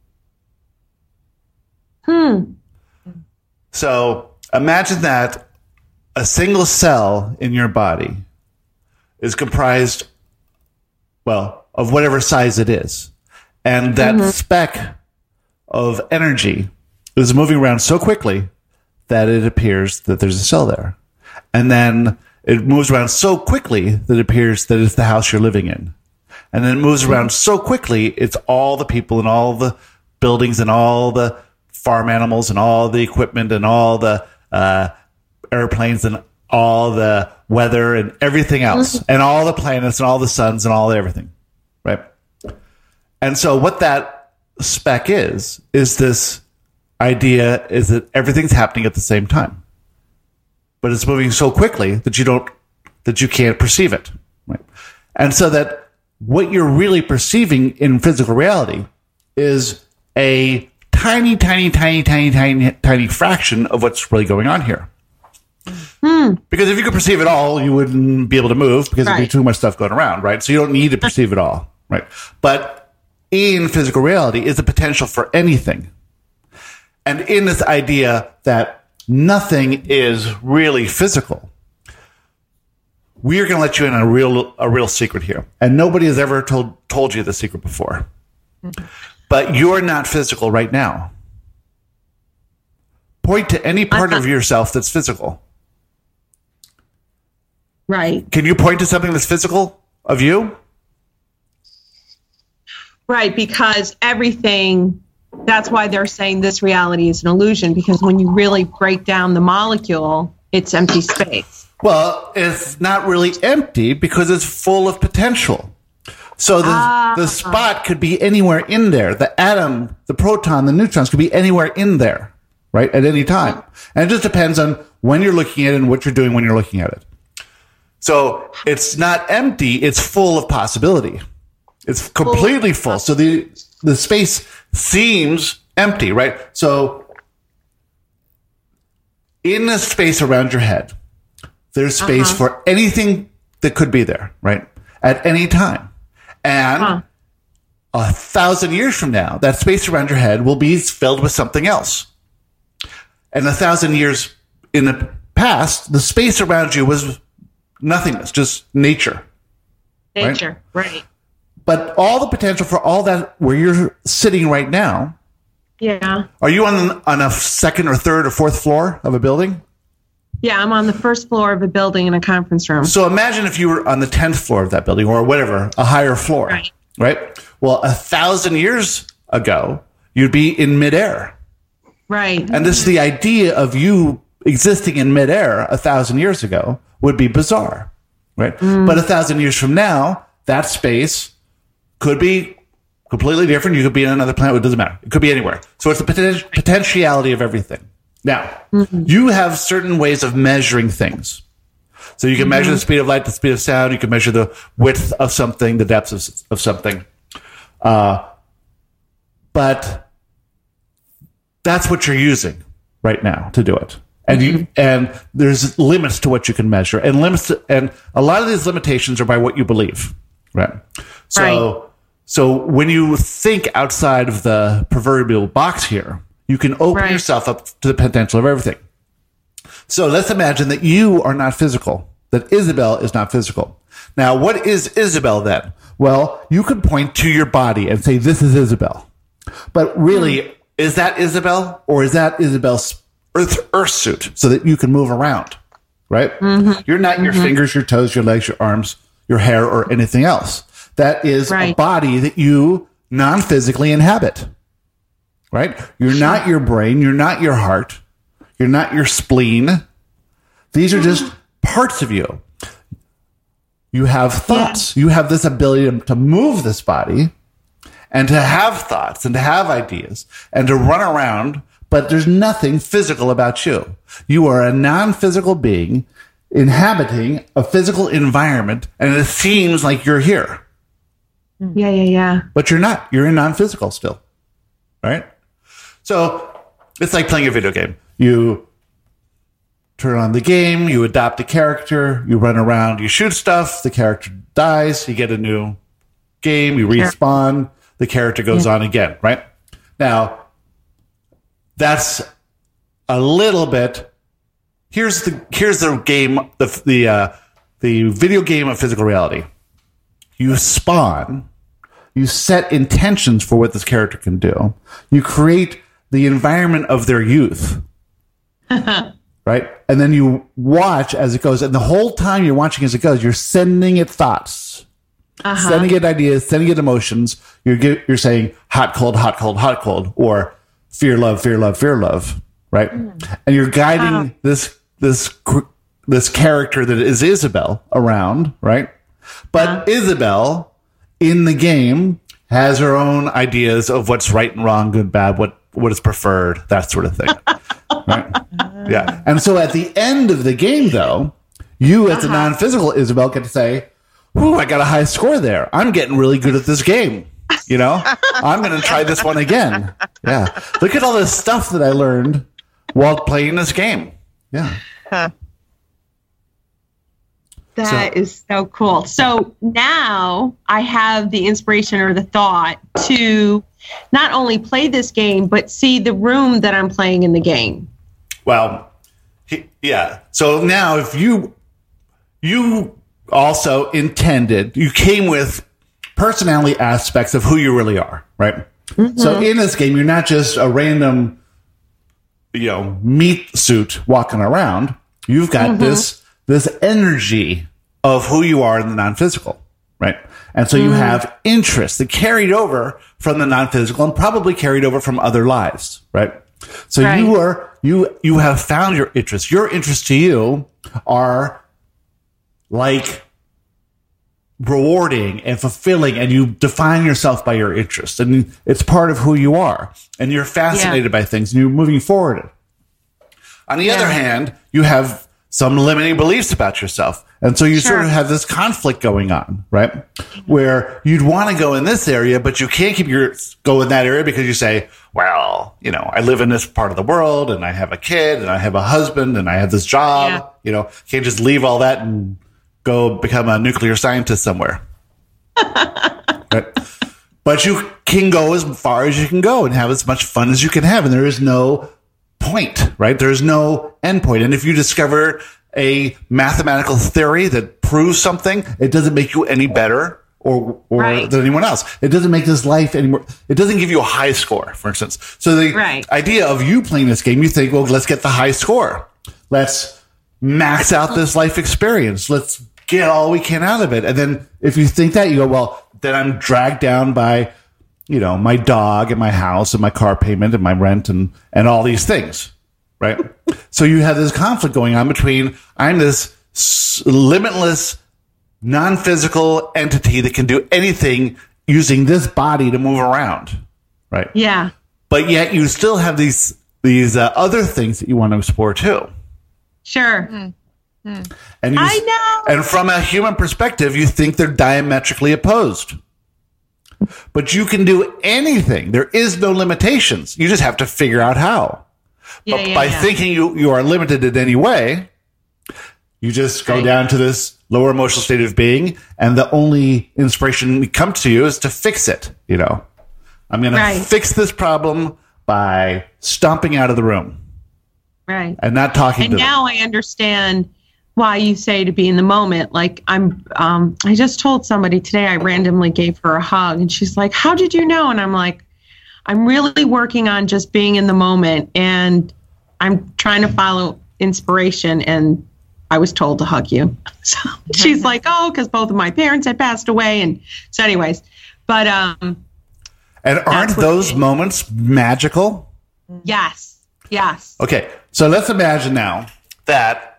Hmm. So imagine that a single cell in your body is comprised, well, of whatever size it is. And that Mm-hmm. speck of energy is moving around so quickly that it appears that there's a cell there. And then it moves around so quickly that it appears that it's the house you're living in. And then it moves around so quickly, it's all the people and all the buildings and all the farm animals and all the equipment and all the uh, airplanes and all the weather and everything else and all the planets and all the suns and all everything, right? And so what that speck is, is this idea is that everything's happening at the same time. But it's moving so quickly that you don't, that you can't perceive it, right? And so that what you're really perceiving in physical reality is a tiny, tiny, tiny, tiny, tiny, tiny fraction of what's really going on here. Hmm. Because if you could perceive it all, you wouldn't be able to move because there'd be Right. too much stuff going around, right? So you don't need to perceive it all, right? But in physical reality is the potential for anything. And in this idea that nothing is really physical, we are going to let you in on a real, a real secret here. And nobody has ever told, told you the secret before. Mm-hmm. But you're not physical right now. Point to any part of yourself that's physical. Right. Can you point to something that's physical of you? Right. Because everything, that's why they're saying this reality is an illusion, because when you really break down the molecule, it's empty space. Well, it's not really empty because it's full of potential. So the, Ah. the spot could be anywhere in there. The atom, the proton, the neutrons could be anywhere in there, right, at any time. And it just depends on when you're looking at it and what you're doing when you're looking at it. So it's not empty, it's full of possibility. It's completely full. So the the space seems empty, right? So in the space around your head, there's space Uh-huh. for anything that could be there, right? At any time. And Huh. a thousand years from now, that space around your head will be filled with something else. And a thousand years in the past, the space around you was nothingness, just nature. Nature. Right. right. But all the potential for all that where you're sitting right now, Yeah. are you on on a second or third or fourth floor of a building? Yeah. I'm on the first floor of a building in a conference room. So imagine if you were on the tenth floor of that building or whatever, a higher floor, Right. right? Well, a thousand years ago, you'd be in midair. Right. And this is the idea of you existing in midair a thousand years ago would be bizarre, right? Mm. But a thousand years from now, that space could be completely different. You could be on another planet. It doesn't matter. It could be anywhere. So it's the poten- potentiality of everything. Now, mm-hmm. you have certain ways of measuring things. So you can mm-hmm. measure the speed of light, the speed of sound. You can measure the width of something, the depth of, of something. Uh, but that's what you're using right now to do it. And mm-hmm. you and there's limits to what you can measure, and limits to, and a lot of these limitations are by what you believe, right? So, right. so when you think outside of the proverbial box here, you can open right. yourself up to the potential of everything. So let's imagine that you are not physical, that Isabel is not physical. Now, what is Isabel then? Well, you could point to your body and say, this is Isabel. But really, mm. is that Isabel, or is that Isabel's earth, earth suit so that you can move around, right? Mm-hmm. You're not your mm-hmm. fingers, your toes, your legs, your arms, your hair, or anything else. That is right. a body that you non-physically inhabit, right? You're not your brain. You're not your heart. You're not your spleen. These are just parts of you. You have thoughts. Yeah. You have this ability to move this body and to have thoughts and to have ideas and to run around, but there's nothing physical about you. You are a non-physical being inhabiting a physical environment, and it seems like you're here. Yeah, yeah, yeah. But you're not. You're in non-physical still, right? So it's like playing a video game. You turn on the game, you adopt a character, you run around, you shoot stuff, the character dies, you get a new game, you respawn, the character goes yeah. on again, right? Now, that's a little bit. Here's the here's the game, the the uh, the video game of physical reality. You spawn, you set intentions for what this character can do. You create the environment of their youth, right? And then you watch as it goes. And the whole time you're watching as it goes, you're sending it thoughts, uh-huh. sending it ideas, sending it emotions. You're you're saying hot, cold, hot, cold, hot, cold, or fear, love, fear, love, fear, love, right? Mm. And you're guiding wow. this this this character that is Isabel around, right? But uh-huh. Isabel in the game has her own ideas of what's right and wrong, good, bad, what what is preferred, that sort of thing. Right? Yeah. And so at the end of the game, though, you as uh-huh. a non-physical Isabel get to say, "Ooh, I got a high score there. I'm getting really good at this game. You know, I'm going to try this one again. Yeah. Look at all this stuff that I learned while playing this game. Yeah. Huh. That so. is so cool. So now I have the inspiration or the thought to not only play this game, but see the room that I'm playing in the game. Well, he, yeah. So now if you, you also intended, you came with personality aspects of who you really are, right? Mm-hmm. So in this game, you're not just a random, you know, meat suit walking around. You've got mm-hmm. this this energy of who you are in the non-physical, right? And so you mm. have interests that carried over from the non-physical and probably carried over from other lives, right? So right. you are you you have found your interests. Your interests to you are like rewarding and fulfilling, and you define yourself by your interests, and it's part of who you are, and you're fascinated yeah. by things, and you're moving forward. On the yeah. other hand, you have some limiting beliefs about yourself. And so you sure. sort of have this conflict going on, right? Where you'd want to go in this area, but you can't keep your go in that area because you say, well, you know, I live in this part of the world and I have a kid and I have a husband and I have this job, yeah. you know, can't just leave all that and go become a nuclear scientist somewhere. Right? But you can go as far as you can go and have as much fun as you can have. And there is no point, right? There's no end point. And if you discover a mathematical theory that proves something, it doesn't make you any better or, or right. than anyone else. It doesn't make this life anymore. It doesn't give you a high score, for instance. So the right. idea of you playing this game, you think, well, let's get the high score. Let's max out this life experience. Let's get all we can out of it. And then if you think that, you go, well, then I'm dragged down by, you know, my dog and my house and my car payment and my rent and, and all these things, right? So you have this conflict going on between I'm this s- limitless, non-physical entity that can do anything using this body to move around, right? Yeah. But yet you still have these these uh, other things that you want to explore too. Sure. Mm-hmm. And you, I know. And from a human perspective, you think they're diametrically opposed. But you can do anything. There is no limitations. You just have to figure out how. Yeah, but yeah, by yeah. thinking you, you are limited in any way, you just go right. down to this lower emotional state of being, and the only inspiration that comes to you is to fix it. You know, I'm going right. to fix this problem by stomping out of the room. Right. And not talking and to them. And now I understand why you say to be in the moment. Like I'm, um, I just told somebody today, I randomly gave her a hug and she's like, how did you know? And I'm like, I'm really working on just being in the moment and I'm trying to follow inspiration. And I was told to hug you. So she's like, oh, because both of my parents had passed away. And so anyways, but, um, and aren't those moments magical? Yes. Yes. Okay. So let's imagine now that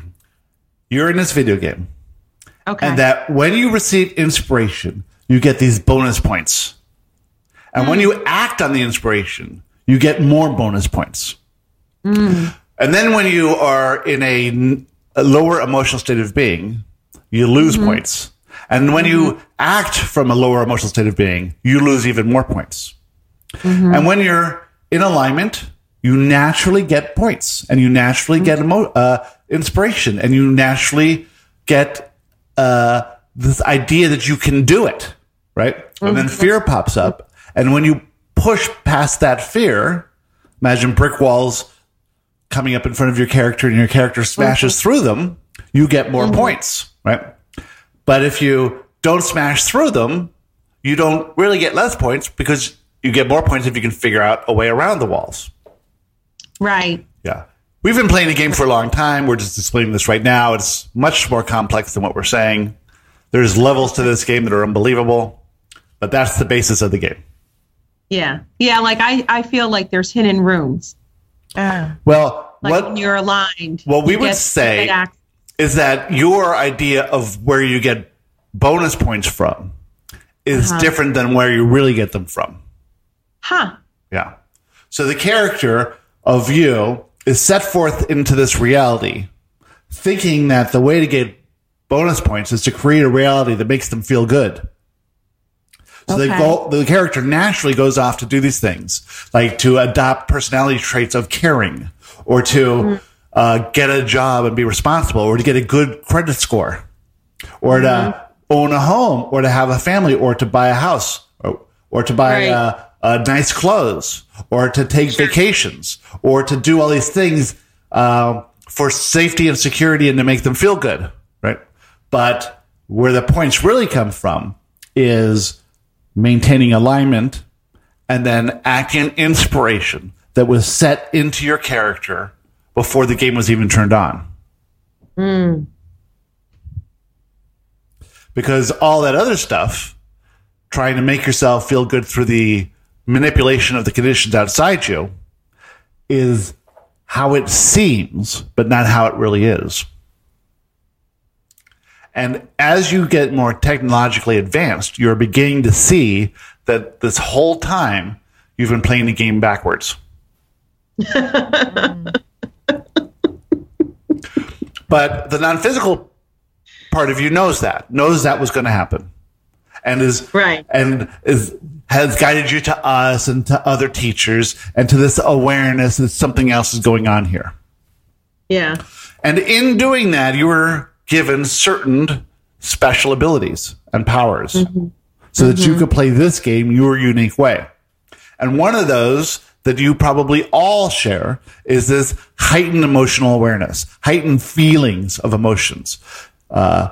you're in this video game. Okay. And that when you receive inspiration, you get these bonus points. And mm. when you act on the inspiration, you get more bonus points. Mm. And then when you are in a, a lower emotional state of being, you lose mm-hmm. points. And when mm-hmm. you act from a lower emotional state of being, you lose even more points. Mm-hmm. And when you're in alignment, you naturally get points and you naturally mm-hmm. get emo- uh, inspiration and you naturally get uh, this idea that you can do it, right? Mm-hmm. And then fear pops up. And when you push past that fear, imagine brick walls coming up in front of your character and your character smashes mm-hmm. through them, you get more mm-hmm. points, right? But if you don't smash through them, you don't really get less points because you get more points if you can figure out a way around the walls. Right. Yeah. We've been playing the game for a long time. We're just explaining this right now. It's much more complex than what we're saying. There's levels to this game that are unbelievable, but that's the basis of the game. Yeah. Yeah, like I, I feel like there's hidden rooms. Uh, well, like what, when you're aligned. What we would say is that your idea of where you get bonus points from is uh-huh. different than where you really get them from. Huh. Yeah. So the character of you is set forth into this reality, thinking that the way to get bonus points is to create a reality that makes them feel good. So okay. the, go, the character naturally goes off to do these things, like to adopt personality traits of caring, or to mm-hmm. uh, get a job and be responsible, or to get a good credit score, or mm-hmm. to own a home, or to have a family, or to buy a house, or, or to buy right. uh, uh, nice clothes, or to take sure. vacations, or to do all these things uh, for safety and security and to make them feel good, right? But where the points really come from is maintaining alignment and then acting inspiration that was set into your character before the game was even turned on. Mm. Because all that other stuff, trying to make yourself feel good through the manipulation of the conditions outside you, is how it seems, but not how it really is. And as you get more technologically advanced, you're beginning to see that this whole time you've been playing the game backwards. But the non-physical part of you knows that, knows that was going to happen, and is right, and is has guided you to us and to other teachers and to this awareness that something else is going on here. Yeah. And in doing that, you were given certain special abilities and powers mm-hmm. so that mm-hmm. you could play this game your unique way. And one of those that you probably all share is this heightened emotional awareness, heightened feelings of emotions. Uh,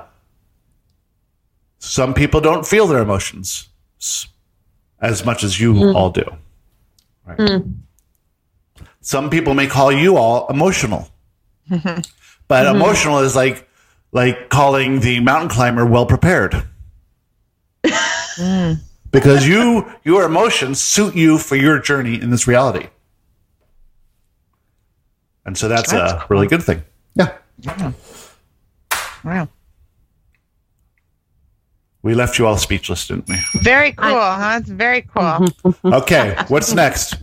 some people don't feel their emotions as much as you mm. all do. Right? Mm. Some people may call you all emotional. But mm-hmm. emotional is like like calling the mountain climber well prepared. mm. Because you your emotions suit you for your journey in this reality. And so that's, that's a cool. really good thing. Yeah. Wow. Wow. We left you all speechless, didn't we? Very cool, huh? It's very cool. Okay, what's next?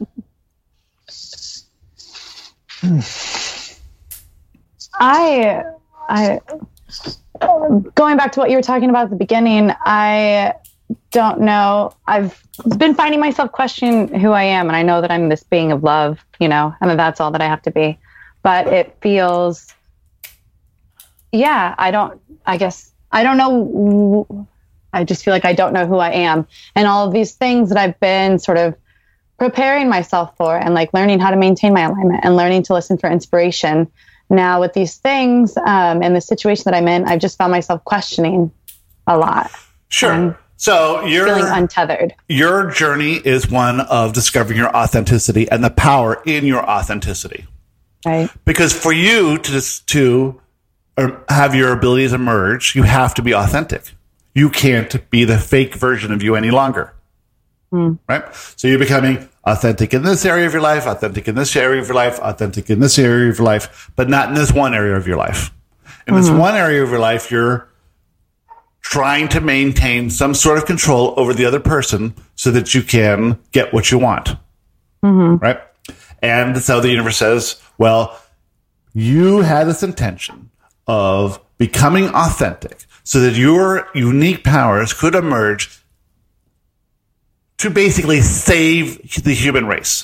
I, I, going back to what you were talking about at the beginning, I don't know. I've been finding myself questioning who I am, and I know that I'm this being of love, you know, and that that's all that I have to be. But it feels, yeah, I don't, I guess, I don't know. I just feel like I don't know who I am. And all of these things that I've been sort of preparing myself for, and like learning how to maintain my alignment and learning to listen for inspiration now with these things um, and the situation that I'm in, I've just found myself questioning a lot. Sure. Um, so you're feeling untethered. Your journey is one of discovering your authenticity and the power in your authenticity. Right. Because for you to to have your abilities emerge, you have to be authentic. You can't be the fake version of you any longer. Mm. Right? So you're becoming authentic in this area of your life, authentic in this area of your life, authentic in this area of your life, but not in this one area of your life. In mm-hmm. this one area of your life, you're trying to maintain some sort of control over the other person so that you can get what you want. Mm-hmm. Right? And so the universe says, well, you had this intention of becoming authentic so that your unique powers could emerge to basically save the human race.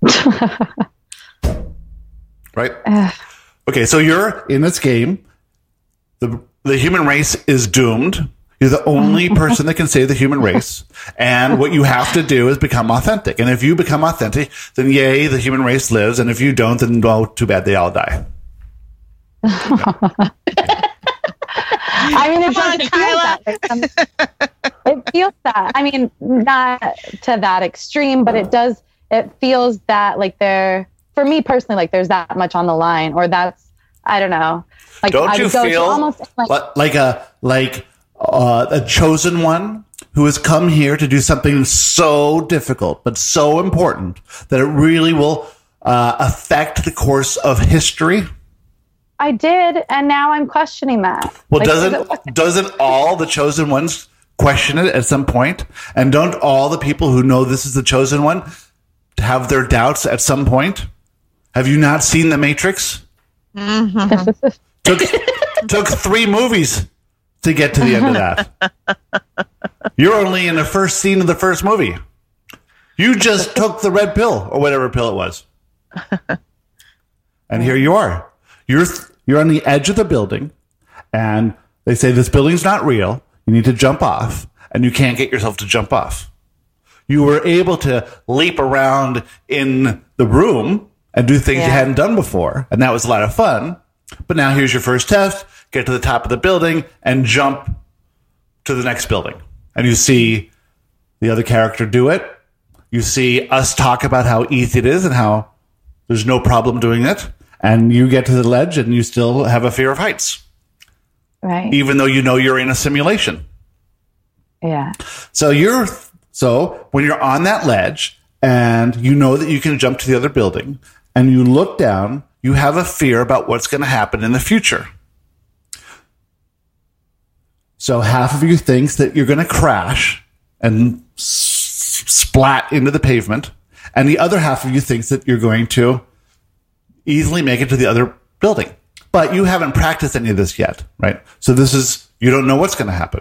Right? Uh. Okay, so you're in this game. The, the human race is doomed. You're the only person that can save the human race. And what you have to do is become authentic. And if you become authentic, then yay, the human race lives. And if you don't, then well, too bad, they all die. I mean, it does feel that. Um, it feels that. I mean, not to that extreme, but it does. It feels that like there, for me personally, like there's that much on the line, or that's, I don't know. Like, don't I you feel almost like, like a like uh, a chosen one who has come here to do something so difficult but so important that it really will uh, affect the course of history? I did, and now I'm questioning that. Well, like, doesn't doesn't all the chosen ones question it at some point? And don't all the people who know this is the chosen one have their doubts at some point? Have you not seen The Matrix? Mm-hmm. took took three movies to get to the end of that. You're only in the first scene of the first movie. You just took the red pill or whatever pill it was, and here you are. You're you're on the edge of the building, and they say this building's not real. You need to jump off, and you can't get yourself to jump off. You were able to leap around in the room and do things yeah. you hadn't done before, and that was a lot of fun. But now here's your first test. Get to the top of the building and jump to the next building. And you see the other character do it. You see us talk about how easy it is and how there's no problem doing it. And you get to the ledge and you still have a fear of heights. Right. Even though you know you're in a simulation. Yeah. So you're so when you're on that ledge and you know that you can jump to the other building and you look down, you have a fear about what's going to happen in the future. So half of you thinks that you're going to crash and s- splat into the pavement, and the other half of you thinks that you're going to easily make it to the other building. But you haven't practiced any of this yet, right? So this is, you don't know what's going to happen.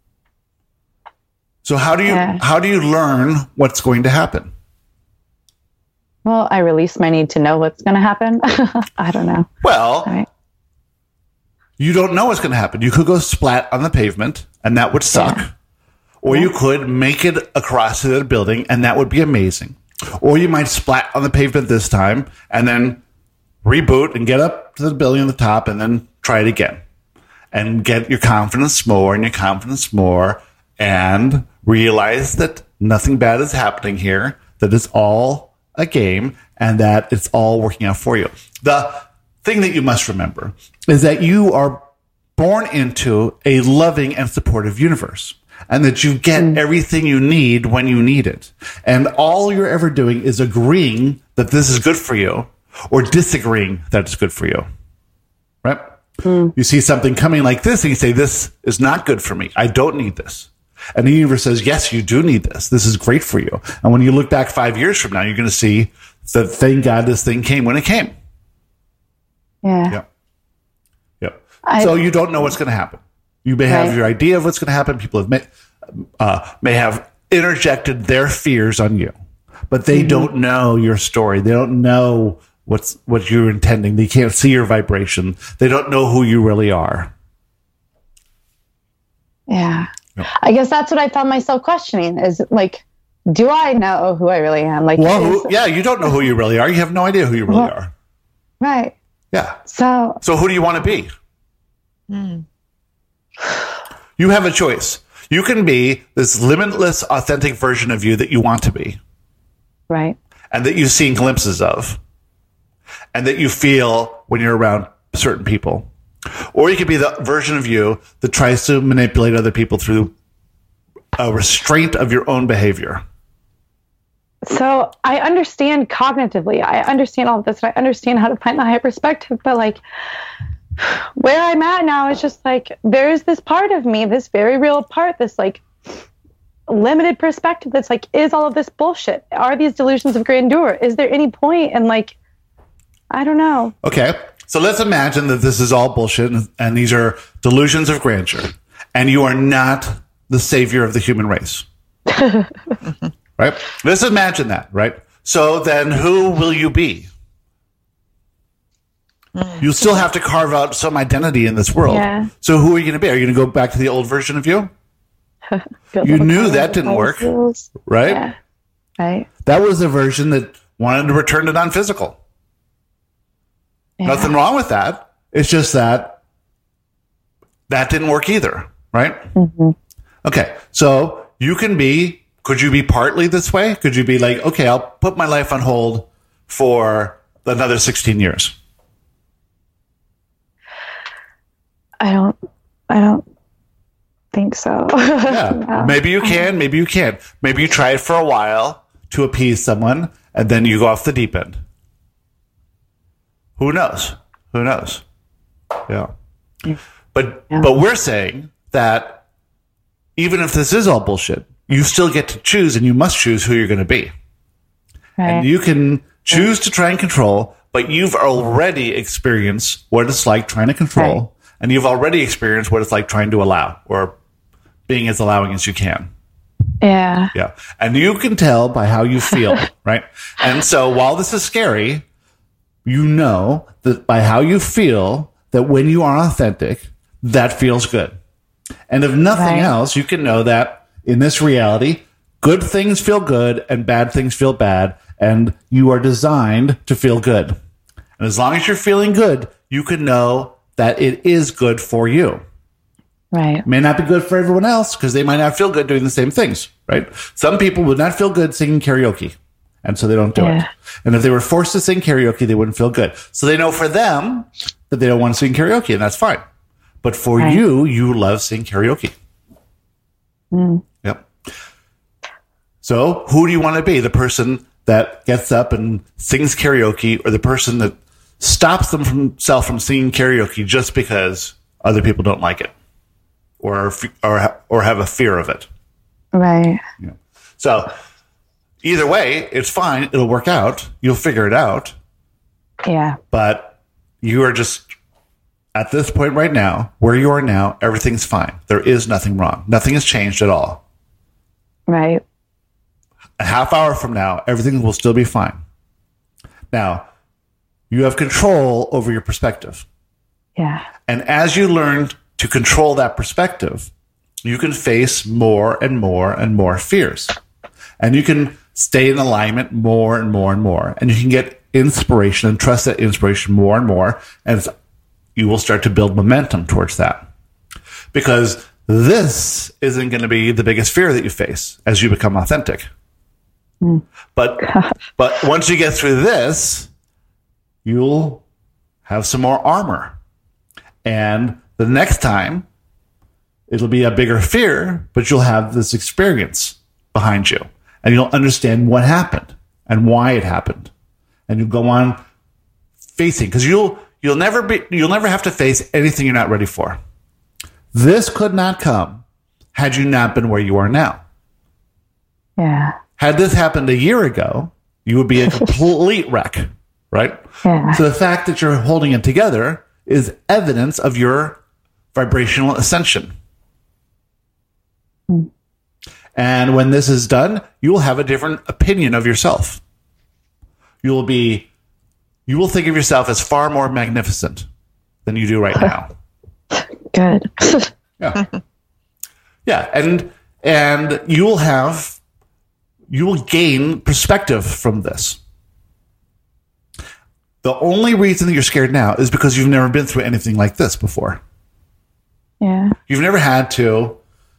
So how do you yeah. how do you learn what's going to happen? Well, I release my need to know what's going to happen. I don't know. Well, right. You don't know what's going to happen. You could go splat on the pavement, and that would suck. Yeah. Or yeah. you could make it across to the building, and that would be amazing. Or you might splat on the pavement this time, and then reboot and get up to the building at the top, and then try it again. And get your confidence more and your confidence more, and realize that nothing bad is happening here, that it's all a game, and that it's all working out for you. The thing that you must remember is that you are born into a loving and supportive universe, and that you get mm. everything you need when you need it. And all you're ever doing is agreeing that this is good for you or disagreeing that it's good for you. Right? Mm. You see something coming like this and you say, this is not good for me. I don't need this. And the universe says, yes, you do need this. This is great for you. And when you look back five years from now, you're going to see that thank God this thing came when it came. Yeah. Yep. Yep. I, so you don't know what's going to happen. You may have right. your idea of what's going to happen. People have may, uh, may have interjected their fears on you, but they mm-hmm. don't know your story. They don't know what's what you're intending. They can't see your vibration. They don't know who you really are. Yeah. Yep. I guess that's what I found myself questioning is like, do I know who I really am? Like, well, is, who, yeah, you don't know who you really are. You have no idea who you really well, are. Right. Yeah. So, So who do you want to be? Mm. You have a choice. You can be this limitless, authentic version of you that you want to be right. and that you've seen glimpses of and that you feel when you're around certain people. Or you could be the version of you that tries to manipulate other people through a restraint of your own behavior. So I understand cognitively. I understand all of this, and I understand how to find the higher perspective. But like, where I'm at now is just like, there's this part of me, this very real part, this like limited perspective that's like, is all of this bullshit? Are these delusions of grandeur? Is there any point? And like, I don't know. Okay. So let's imagine that this is all bullshit and, and these are delusions of grandeur, and you are not the savior of the human race. Right? Let's imagine that, right? So then who will you be? Mm. You still have to carve out some identity in this world. Yeah. So who are you going to be? Are you going to go back to the old version of you? You knew that didn't work, right? Yeah. Right. That was the version that wanted to return to non-physical. Yeah. Nothing wrong with that. It's just that that didn't work either, right? Mm-hmm. Okay, so you can be, could you be partly this way? Could you be like, okay, I'll put my life on hold for another sixteen years? I don't, I don't think so. Yeah, No. Maybe you can, maybe you can't. Maybe you try it for a while to appease someone, and then you go off the deep end. Who knows? Who knows? Yeah. But Yeah. but we're saying that even if this is all bullshit, you still get to choose, and you must choose who you're going to be. Right. And you can choose to try and control, but you've already experienced what it's like trying to control, Right. and you've already experienced what it's like trying to allow, or being as allowing as you can. Yeah. Yeah. And you can tell by how you feel, right? And so while this is scary, you know that by how you feel, that when you are authentic, that feels good. And if nothing Right. else, you can know that in this reality, good things feel good and bad things feel bad, and you are designed to feel good. And as long as you're feeling good, you can know that it is good for you. Right. It may not be good for everyone else because they might not feel good doing the same things, right? Some people would not feel good singing karaoke, and so they don't do Yeah. it. And if they were forced to sing karaoke, they wouldn't feel good. So they know for them that they don't want to sing karaoke, and that's fine. But for Right. you, you love singing karaoke. Mm. Yep. So who do you want to be? The person that gets up and sings karaoke, or the person that stops them from themselves from singing karaoke just because other people don't like it, or or or have a fear of it? Right. Yeah. So either way, it's fine. It'll work out. You'll figure it out. Yeah. But you are just at this point right now, where you are now, everything's fine. There is nothing wrong. Nothing has changed at all. Right. A half hour from now, everything will still be fine. Now, you have control over your perspective. Yeah. And as you learn to control that perspective, you can face more and more and more fears. And you can stay in alignment more and more and more. And you can get inspiration and trust that inspiration more and more. And it's, you will start to build momentum towards that. Because this isn't going to be the biggest fear that you face as you become authentic. Mm. But but once you get through this, you'll have some more armor. And the next time, it'll be a bigger fear, but you'll have this experience behind you. And you'll understand what happened and why it happened. And you'll go on facing, because you'll you'll never be you'll never have to face anything you're not ready for. This could not come had you not been where you are now. Yeah. Had this happened a year ago, you would be a complete wreck, right? Yeah. So the fact that you're holding it together is evidence of your vibrational ascension. Mm. And when this is done, you will have a different opinion of yourself. You will be, you will think of yourself as far more magnificent than you do right now. Good. Yeah. Yeah. And, and you will have, you will gain perspective from this. The only reason that you're scared now is because you've never been through anything like this before. Yeah. You've never had to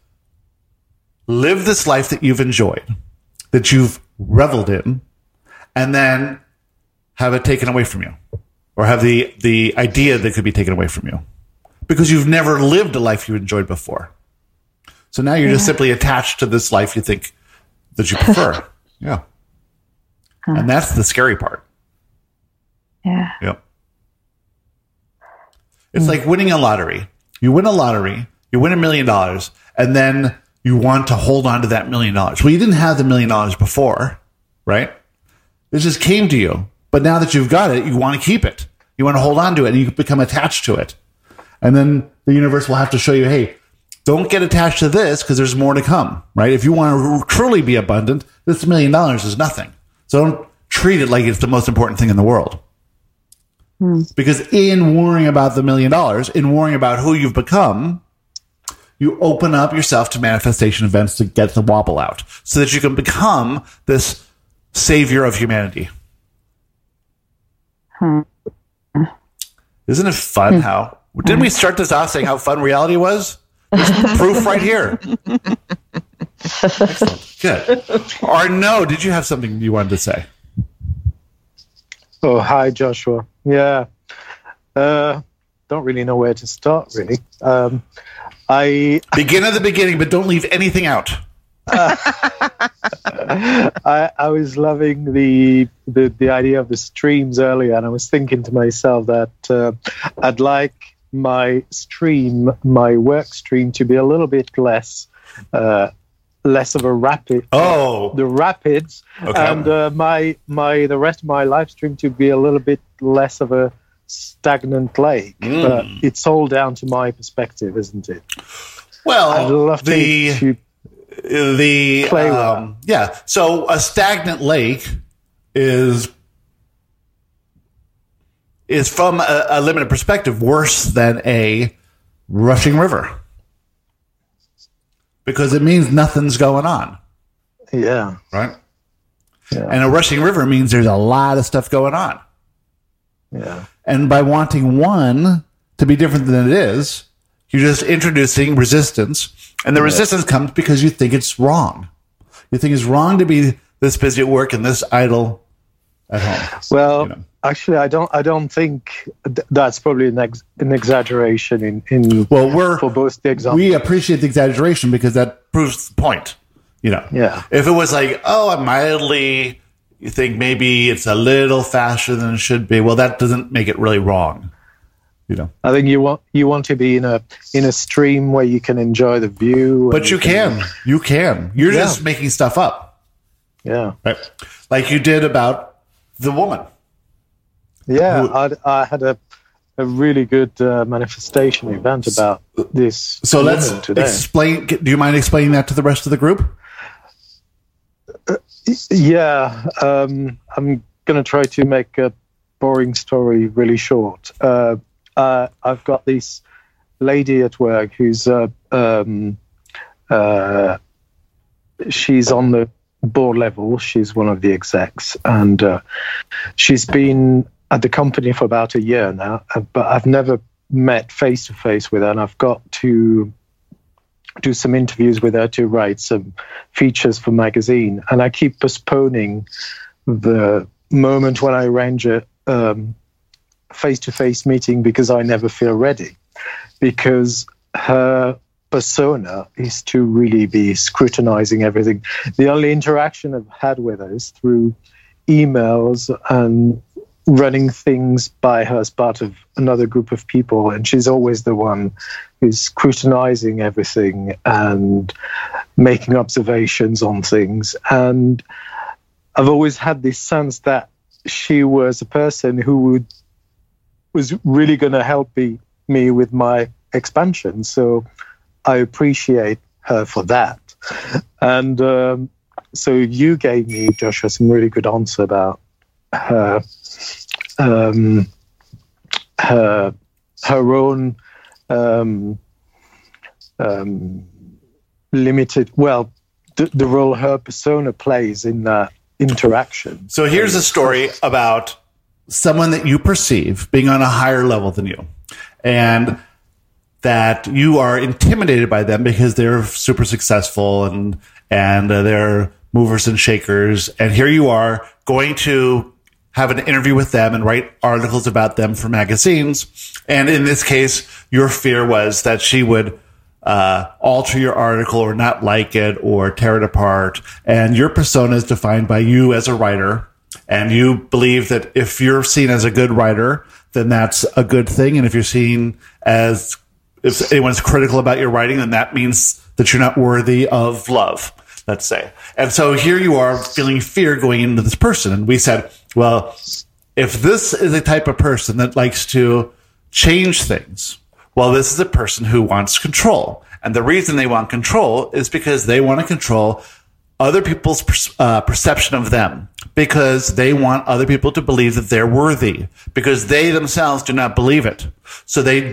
live this life that you've enjoyed, that you've reveled in, and then have it taken away from you, or have the, the idea that it could be taken away from you, because you've never lived a life you enjoyed before. So now you're yeah. just simply attached to this life you think that you prefer. Yeah. Huh. And that's the scary part. Yeah. Yep. It's mm. like winning a lottery. You win a lottery, you win a million dollars, and then you want to hold on to that million dollars. Well, you didn't have the million dollars before, right? It just came to you. But now that you've got it, you want to keep it. You want to hold on to it, and you become attached to it. And then the universe will have to show you, hey, don't get attached to this because there's more to come, right? If you want to truly be abundant, this million dollars is nothing. So don't treat it like it's the most important thing in the world. Hmm. Because in worrying about the million dollars, in worrying about who you've become, you open up yourself to manifestation events to get the wobble out so that you can become this savior of humanity. Hmm. Isn't it fun how... Didn't we start this off saying how fun reality was? There's proof right here. Excellent. Good. Arnaud, did you have something you wanted to say? Oh, hi, Joshua. Yeah. Uh, don't really know where to start, really. Um, I Begin at the beginning, but don't leave anything out. Uh, I, I was loving the, the the idea of the streams earlier, and I was thinking to myself that uh, I'd like my stream, my work stream, to be a little bit less, uh, less of a rapid. Oh, the rapids, okay. and uh, my my the rest of my live stream to be a little bit less of a stagnant lake. Mm. But it's all down to my perspective, isn't it? Well, I'd love the to, to the play um, yeah. So a stagnant lake is. is from a, a limited perspective worse than a rushing river because it means nothing's going on. Yeah. Right? Yeah. And a rushing river means there's a lot of stuff going on. Yeah. And by wanting one to be different than it is, you're just introducing resistance. And the yeah. resistance comes because you think it's wrong. You think it's wrong to be this busy at work and this idle at home. Well, you know? Actually, I don't. I don't think th- that's probably an, ex- an exaggeration in, in well, we're for both the examples. We appreciate the exaggeration because that proves the point. You know, yeah. If it was like, oh, I mildly, you think maybe it's a little faster than it should be. Well, that doesn't make it really wrong. You know, I think you want you want to be in a in a stream where you can enjoy the view. But you can, can, you can. You're yeah. just making stuff up. Yeah, right. Like you did about the woman. Yeah, I'd, I had a a really good uh, manifestation event about this. So let's today. explain. Do you mind explaining that to the rest of the group? Uh, yeah, um, I'm going to try to make a boring story really short. Uh, uh, I've got this lady at work who's uh, um, uh, she's on the board level. She's one of the execs, and uh, she's been at the company for about a year now, but I've never met face to face with her, and I've got to do some interviews with her to write some features for magazine, and I keep postponing the moment when I arrange a um, face-to-face meeting because I never feel ready, because her persona is to really be scrutinizing everything. The only interaction I've had with her is through emails and running things by her as part of another group of people, and she's always the one who's scrutinizing everything and making observations on things. And I've always had this sense that she was a person who would was really going to help me, me with my expansion. So I appreciate her for that. And um, so you gave me, Joshua, some really good answer about her um, her her own um, um, limited, well, the, the role her persona plays in that interaction. So here's a story about someone that you perceive being on a higher level than you, and that you are intimidated by them because they're super successful and and uh, they're movers and shakers, and here you are going to have an interview with them and write articles about them for magazines. And in this case, your fear was that she would uh, alter your article or not like it or tear it apart. And your persona is defined by you as a writer. And you believe that if you're seen as a good writer, then that's a good thing. And if you're seen as, if anyone's critical about your writing, then that means that you're not worthy of love, let's say. And so here you are feeling fear going into this person. And we said, well, if this is a type of person that likes to change things, well, this is a person who wants control. And the reason they want control is because they want to control other people's uh, perception of them, because they want other people to believe that they're worthy, because they themselves do not believe it. So they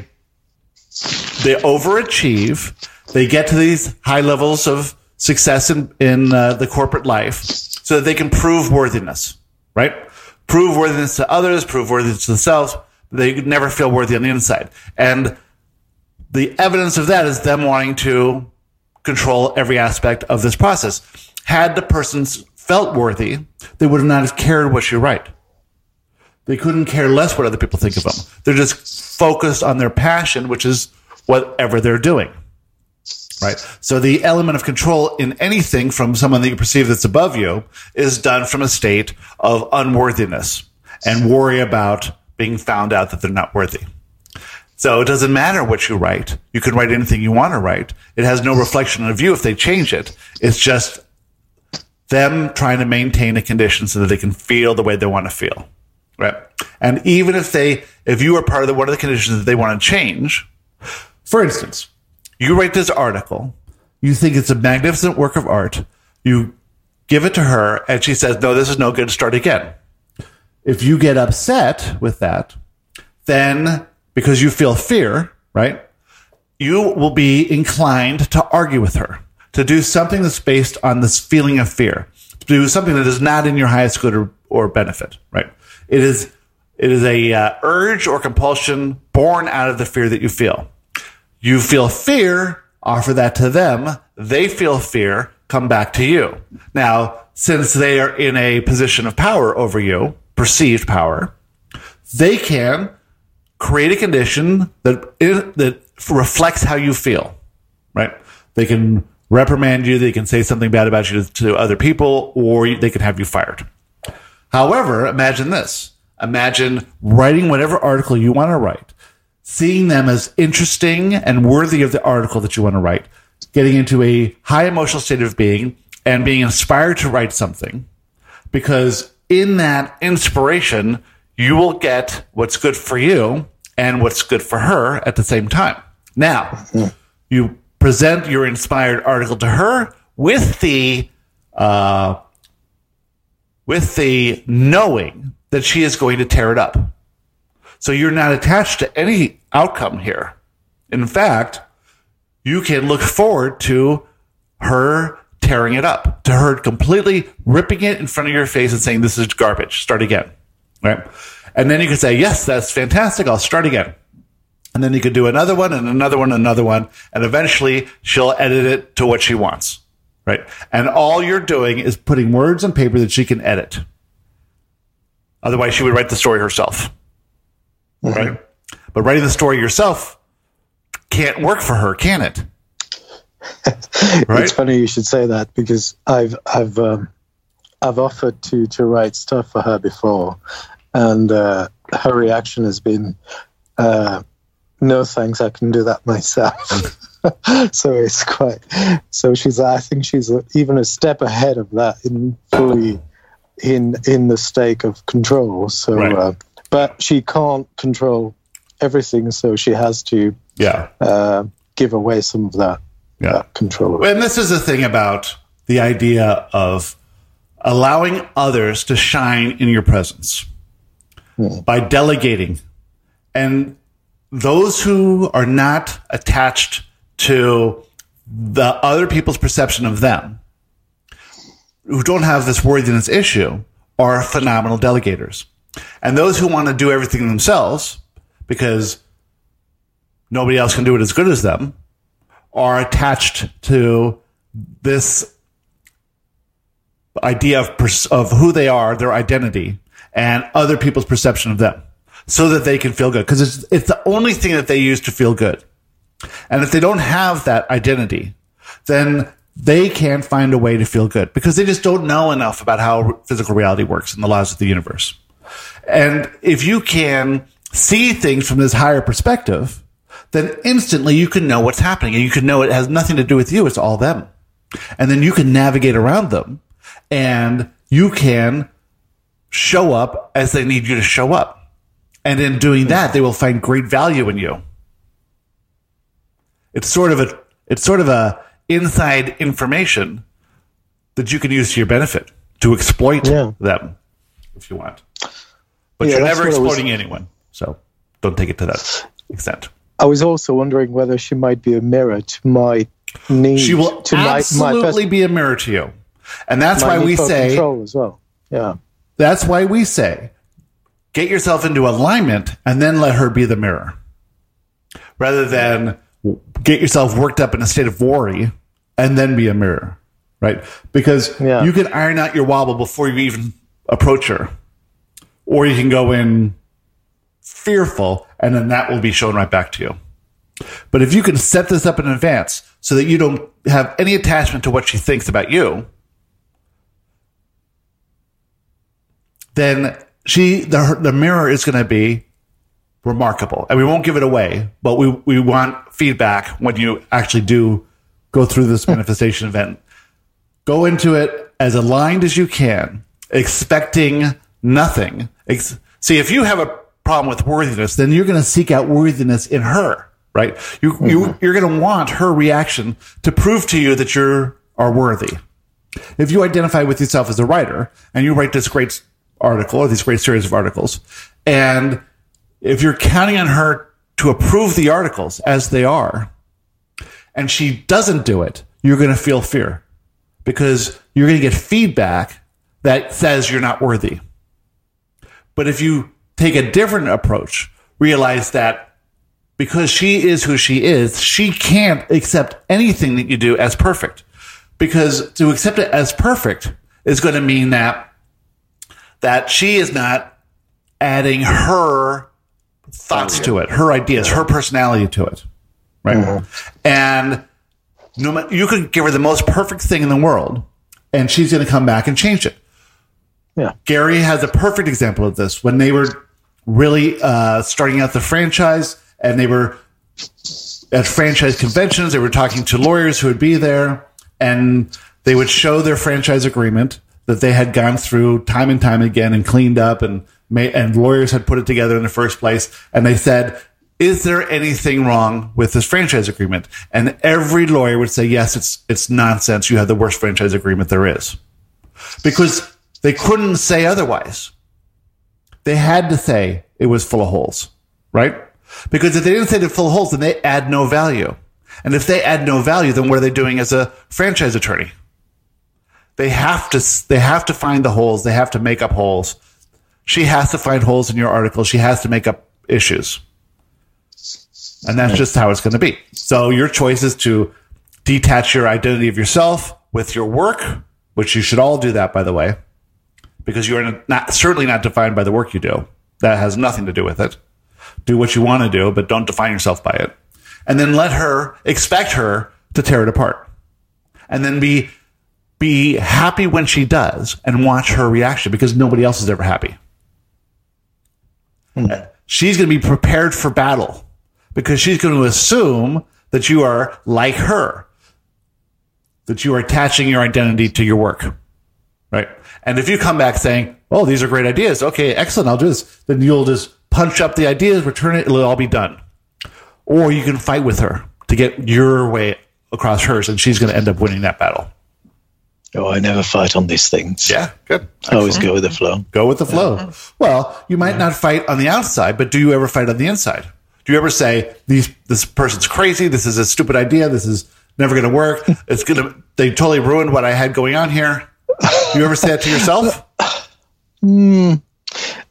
they overachieve. They get to these high levels of success in, in uh, the corporate life so that they can prove worthiness, right? Prove worthiness to others, prove worthiness to themselves. They never feel worthy on the inside. And the evidence of that is them wanting to control every aspect of this process. Had the persons felt worthy, they would not have cared what you write. They couldn't care less what other people think of them. They're just focused on their passion, which is whatever they're doing. Right. So the element of control in anything from someone that you perceive that's above you is done from a state of unworthiness and worry about being found out that they're not worthy. So it doesn't matter what you write. You can write anything you want to write. It has no reflection of you if they change it. It's just them trying to maintain a condition so that they can feel the way they want to feel. Right. And even if they, if you are part of the, one of the conditions that they want to change, for instance, you write this article, you think it's a magnificent work of art, you give it to her, and she says, no, this is no good, start again. If you get upset with that, then because you feel fear, right, you will be inclined to argue with her, to do something that's based on this feeling of fear, to do something that is not in your highest good or, or benefit, right? It is, it is a uh, urge or compulsion born out of the fear that you feel. You feel fear, offer that to them. They feel fear, come back to you. Now, since they are in a position of power over you, perceived power, they can create a condition that that reflects how you feel, right? They can reprimand you. They can say something bad about you to, to other people, or they can have you fired. However, imagine this. Imagine writing whatever article you want to write, seeing them as interesting and worthy of the article that you want to write, getting into a high emotional state of being and being inspired to write something, because in that inspiration, you will get what's good for you and what's good for her at the same time. Now, you present your inspired article to her with the uh, with the knowing that she is going to tear it up. So you're not attached to any outcome here. In fact, you can look forward to her tearing it up, to her completely ripping it in front of your face and saying, this is garbage, start again, right? And then you can say, yes, that's fantastic, I'll start again. And then you could do another one and another one and another one, and eventually she'll edit it to what she wants, right? And all you're doing is putting words on paper that she can edit. Otherwise, she would write the story herself. Mm-hmm. Right? But writing the story yourself can't work for her, can it? Right? It's funny you should say that, because I've I've um, I've offered to to write stuff for her before, and uh, her reaction has been, uh, "No thanks, I can do that myself." So it's quite. So she's. I think she's even a step ahead of that in fully in in the stake of control. So. Right. Uh, But she can't control everything, so she has to yeah. uh, give away some of that, yeah. that control. And this is the thing about the idea of allowing others to shine in your presence hmm. by delegating. And those who are not attached to the other people's perception of them, who don't have this worthiness issue, are phenomenal delegators. And those who want to do everything themselves, because nobody else can do it as good as them, are attached to this idea of, pers- of who they are, their identity, and other people's perception of them, so that they can feel good. Because it's, it's the only thing that they use to feel good. And if they don't have that identity, then they can't find a way to feel good, because they just don't know enough about how physical reality works and the laws of the universe. And if you can see things from this higher perspective, then instantly you can know what's happening, and you can know it has nothing to do with you. It's all them. And then you can navigate around them, and you can show up as they need you to show up. And in doing that, they will find great value in you. It's sort of a, it's sort of a inside information that you can use to your benefit to exploit yeah. them if you want. But yeah, you're never exploiting was, anyone. So don't take it to that extent. I was also wondering whether she might be a mirror to my need. She will to absolutely my, my be a mirror to you. And that's my why we say, control as well. Yeah. That's why we say, get yourself into alignment and then let her be the mirror. Rather than get yourself worked up in a state of worry and then be a mirror, right? Because yeah. you can iron out your wobble before you even approach her. Or you can go in fearful, and then that will be shown right back to you. But if you can set this up in advance so that you don't have any attachment to what she thinks about you, then she the, the mirror is going to be remarkable. And we won't give it away, but we, we want feedback when you actually do go through this manifestation event. Go into it as aligned as you can, expecting nothing. See, if you have a problem with worthiness, then you're going to seek out worthiness in her, right? You, mm-hmm. you, you're going to want her reaction to prove to you that you are worthy. If you identify with yourself as a writer and you write this great article or these great series of articles, and if you're counting on her to approve the articles as they are, and she doesn't do it, you're going to feel fear, because you're going to get feedback that says you're not worthy. But if you take a different approach, realize that because she is who she is, she can't accept anything that you do as perfect. Because to accept it as perfect is going to mean that that she is not adding her thoughts to it, her ideas, her personality to it, right? Mm-hmm. And no matter, you could give her the most perfect thing in the world, and she's going to come back and change it. Yeah. Gary has a perfect example of this. When they were really uh, starting out the franchise, and they were at franchise conventions, they were talking to lawyers who would be there, and they would show their franchise agreement that they had gone through time and time again and cleaned up, and made, and lawyers had put it together in the first place. And they said, is there anything wrong with this franchise agreement? And every lawyer would say, yes, it's it's nonsense. You have the worst franchise agreement there is. Because they couldn't say otherwise. They had to say it was full of holes, right? Because if they didn't say they're full of holes, then they add no value. And if they add no value, then what are they doing as a franchise attorney? They have to they have to find the holes. They have to make up holes. She has to find holes in your article. She has to make up issues. And that's just how it's going to be. So your choice is to detach your identity of yourself with your work, which you should all do that, by the way, because you're not certainly not defined by the work you do. That has nothing to do with it. Do what you want to do, but don't define yourself by it. And then let her, expect her to tear it apart. And then be be happy when she does and watch her reaction, because nobody else is ever happy. Hmm. She's going to be prepared for battle, because she's going to assume that you are like her, that you are attaching your identity to your work, right? And if you come back saying, oh, these are great ideas, okay, excellent, I'll do this, then you'll just punch up the ideas, return it, it'll all be done. Or you can fight with her to get your way across hers, and she's going to end up winning that battle. Oh, I never fight on these things. Yeah, good. I always go with the flow. Go with the flow. Yeah. Well, you might yeah. not fight on the outside, but do you ever fight on the inside? Do you ever say, "These this person's crazy, this is a stupid idea, this is never going to work, it's going to, they totally ruined what I had going on here"? Do you ever say that to yourself? Mm,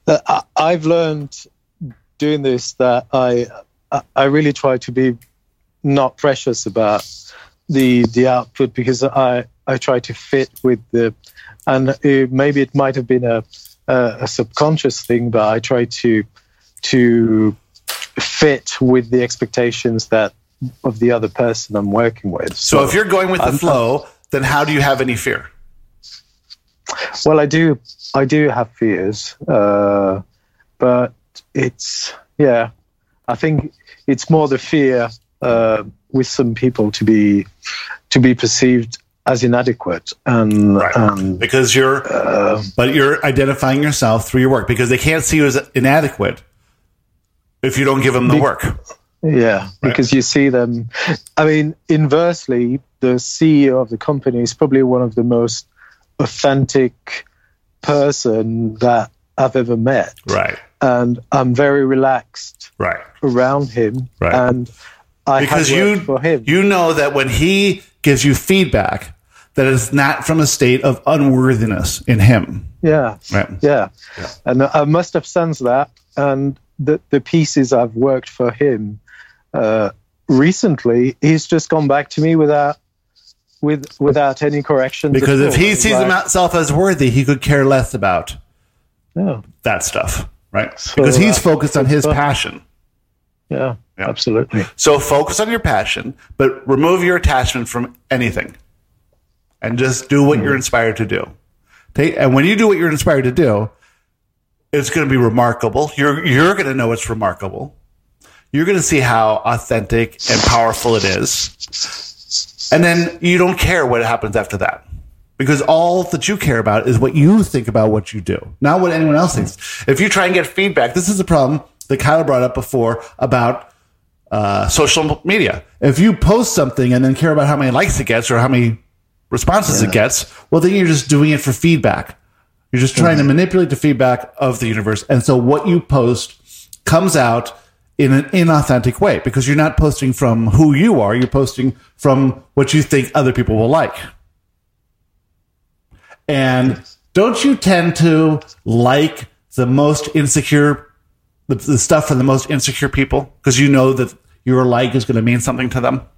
I, I've learned doing this that I I really try to be not precious about the the output, because I I try to fit with the, and it, maybe it might have been a, a a subconscious thing, but I try to to fit with the expectations that of the other person I'm working with. So, so if you're going with the I'm, flow, then how do you have any fear? Well, I do I do have fears, uh, but it's yeah. I think it's more the fear uh, with some people to be to be perceived as inadequate, and, right. and because you're, uh, but you're identifying yourself through your work, because they can't see you as inadequate if you don't give them the be, work. Yeah, right. Because you see them. I mean, inversely, the C E O of the company is probably one of the most authentic person that I've ever met. Right. And I'm very relaxed right. around him. Right. And I because have worked you, for him. You know that when he gives you feedback, that it's not from a state of unworthiness in him. Yeah. Right. Yeah. yeah. And I must have sensed that. And the, the pieces I've worked for him uh, recently, he's just gone back to me without with without any corrections. Because if all. he sees like, himself as worthy, he could care less about yeah. that stuff. Right. So, because he's uh, focused on his fun. passion. Yeah, yeah, absolutely. So focus on your passion, but remove your attachment from anything. And just do what mm. you're inspired to do. Take, and when you do what you're inspired to do, it's going to be remarkable. You're you're going to know it's remarkable. You're going to see how authentic and powerful it is. And then you don't care what happens after that. Because all that you care about is what you think about what you do, not what anyone else thinks. If you try and get feedback, this is a problem that Kyle brought up before about uh, social media. If you post something and then care about how many likes it gets or how many responses yeah. it gets, well, then you're just doing it for feedback. You're just trying mm-hmm. to manipulate the feedback of the universe. And so what you post comes out in an inauthentic way, because you're not posting from who you are. You're posting from what you think other people will like. And don't you tend to like the most insecure, the, the stuff for the most insecure people? Because you know that your like is going to mean something to them.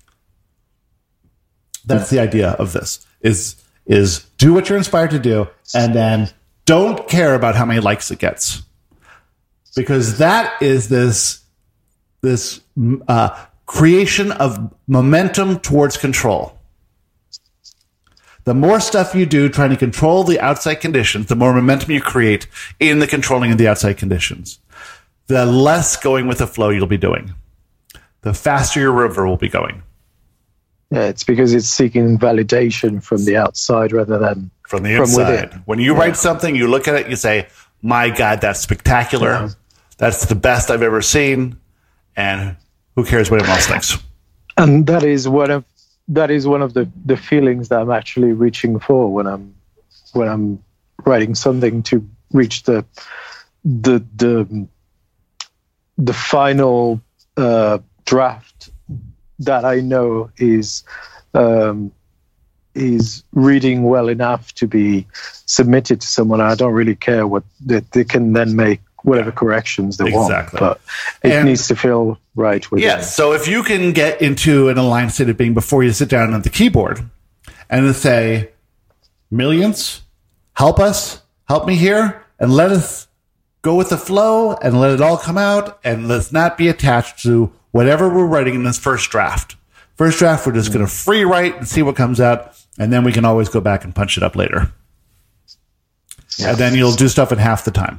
That's the idea of this, is, is do what you're inspired to do, and then don't care about how many likes it gets. Because that is this, this uh, creation of momentum towards control. The more stuff you do trying to control the outside conditions, the more momentum you create in the controlling of the outside conditions, the less going with the flow you'll be doing. The faster your river will be going. Yeah, it's because it's seeking validation from the outside rather than from the from inside. Within. When you yeah. write something, you look at it, you say, my God, that's spectacular. Yeah. That's the best I've ever seen. And who cares what anyone else thinks? And that is one of that is one of the, the feelings that I'm actually reaching for when I'm when I'm writing something, to reach the the the the final uh, draft that I know is um, is reading well enough to be submitted to someone. I don't really care what that they can then make whatever corrections they exactly. want, but it and, needs to feel right with yes. Yeah, so if you can get into an aligned state of being before you sit down at the keyboard and say, millions, help us, help me here, and let us go with the flow and let it all come out, and let's not be attached to whatever we're writing in this first draft. First draft, we're just going to free write and see what comes out, and then we can always go back and punch it up later. Yeah. And then you'll do stuff in half the time.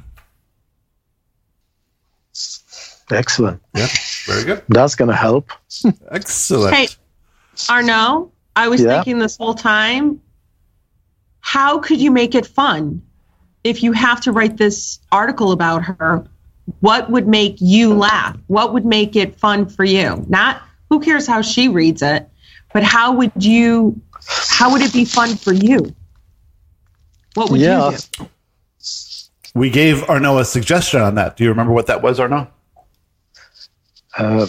Excellent. Yeah, very good. That's going to help. Excellent. Hey, Arnaud, I was yeah. thinking this whole time, how could you make it fun? If you have to write this article about her, what would make you laugh? What would make it fun for you? Not who cares how she reads it, but how would you, how would it be fun for you? What would yeah. you do? We gave Arnaud a suggestion on that. Do you remember what that was, Arnaud? Uh,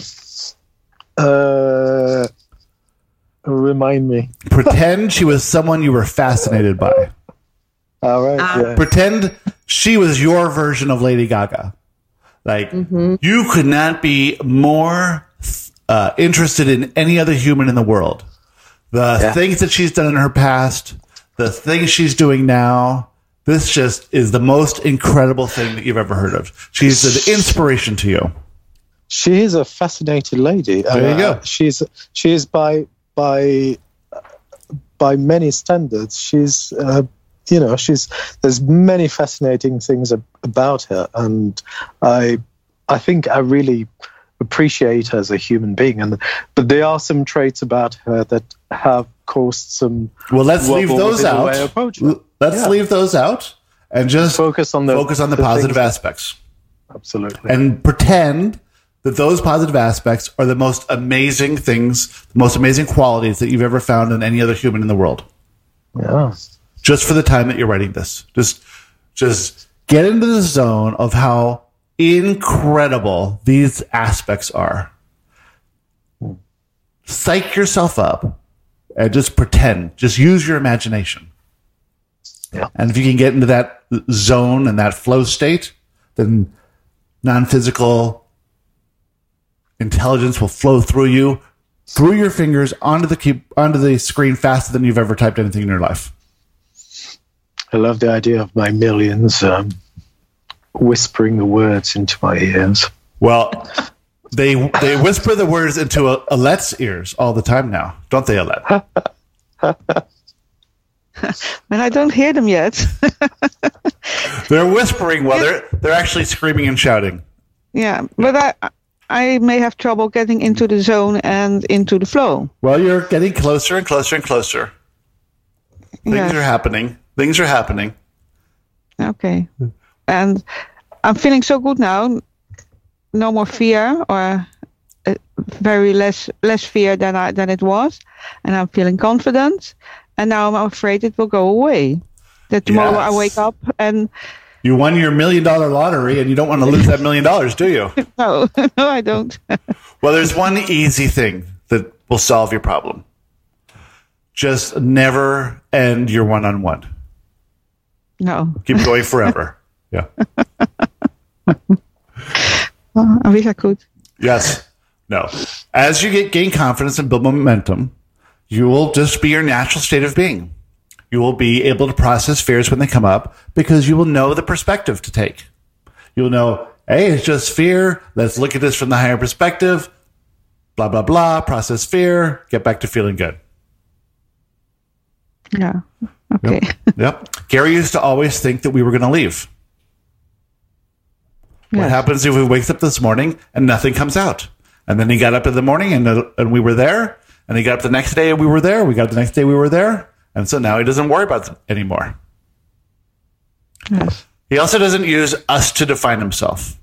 uh, remind me. Pretend she was someone you were fascinated by. All right. Um, yeah. Pretend she was your version of Lady Gaga. Like, Mm-hmm. you could not be more uh, interested in any other human in the world. The Yeah. things that she's done in her past, the things she's doing now, this just is the most incredible thing that you've ever heard of. She's an inspiration to you. She is a fascinating lady. There you go. She's she is by by by many standards. She's uh, you know she's there's many fascinating things ab- about her, and I I think I really appreciate her as a human being. And but there are some traits about her that have caused some. Well, let's leave wobble those within the out. way I approach her. L- Let's Yeah. leave those out and just Focus on the focus on the, the positive things- aspects. Absolutely. And pretend that those positive aspects are the most amazing things, the most amazing qualities that you've ever found in any other human in the world. yeah. Just for the time that you're writing this. Just just get into the zone of how incredible these aspects are. Psych yourself up and just pretend. Just use your imagination. Yeah. And if you can get into that zone and that flow state, then non-physical intelligence will flow through you, through your fingers, onto the key, onto the screen faster than you've ever typed anything in your life. I love the idea of my millions um, whispering the words into my ears. Well, they they whisper the words into a, Alette's ears all the time now, don't they, Alette? And I don't hear them yet. They're whispering while they're they're actually screaming and shouting. Yeah, but I I may have trouble getting into the zone and into the flow. Well, you're getting closer and closer and closer. Things Yes. are happening. Things are happening. Okay. And I'm feeling so good now. No more fear, or uh, very less less fear than I than it was, and I'm feeling confident. And now I'm afraid it will go away. That tomorrow Yes. I wake up and You won your million dollar lottery and you don't want to lose that million dollars, do you? no, no, I don't. Well, there's one easy thing that will solve your problem. Just never end your one on one. No, Keep going forever. Yeah. Oh, I wish I could. Yes. No. As you get gain confidence and build momentum, you will just be your natural state of being. You will be able to process fears when they come up because you will know the perspective to take. You'll know, hey, it's just fear. Let's look at this from the higher perspective. Blah, blah, blah. Process fear. Get back to feeling good. Yeah. Okay. Yep. Yep. Gary used to always think that we were going to leave. What Yes. happens if we wake up this morning and nothing comes out? And then he got up in the morning and, uh, and we were there. And he got up the next day and we were there. We got up the next day we were there. And so now he doesn't worry about it anymore. Yes. He also doesn't use us to define himself.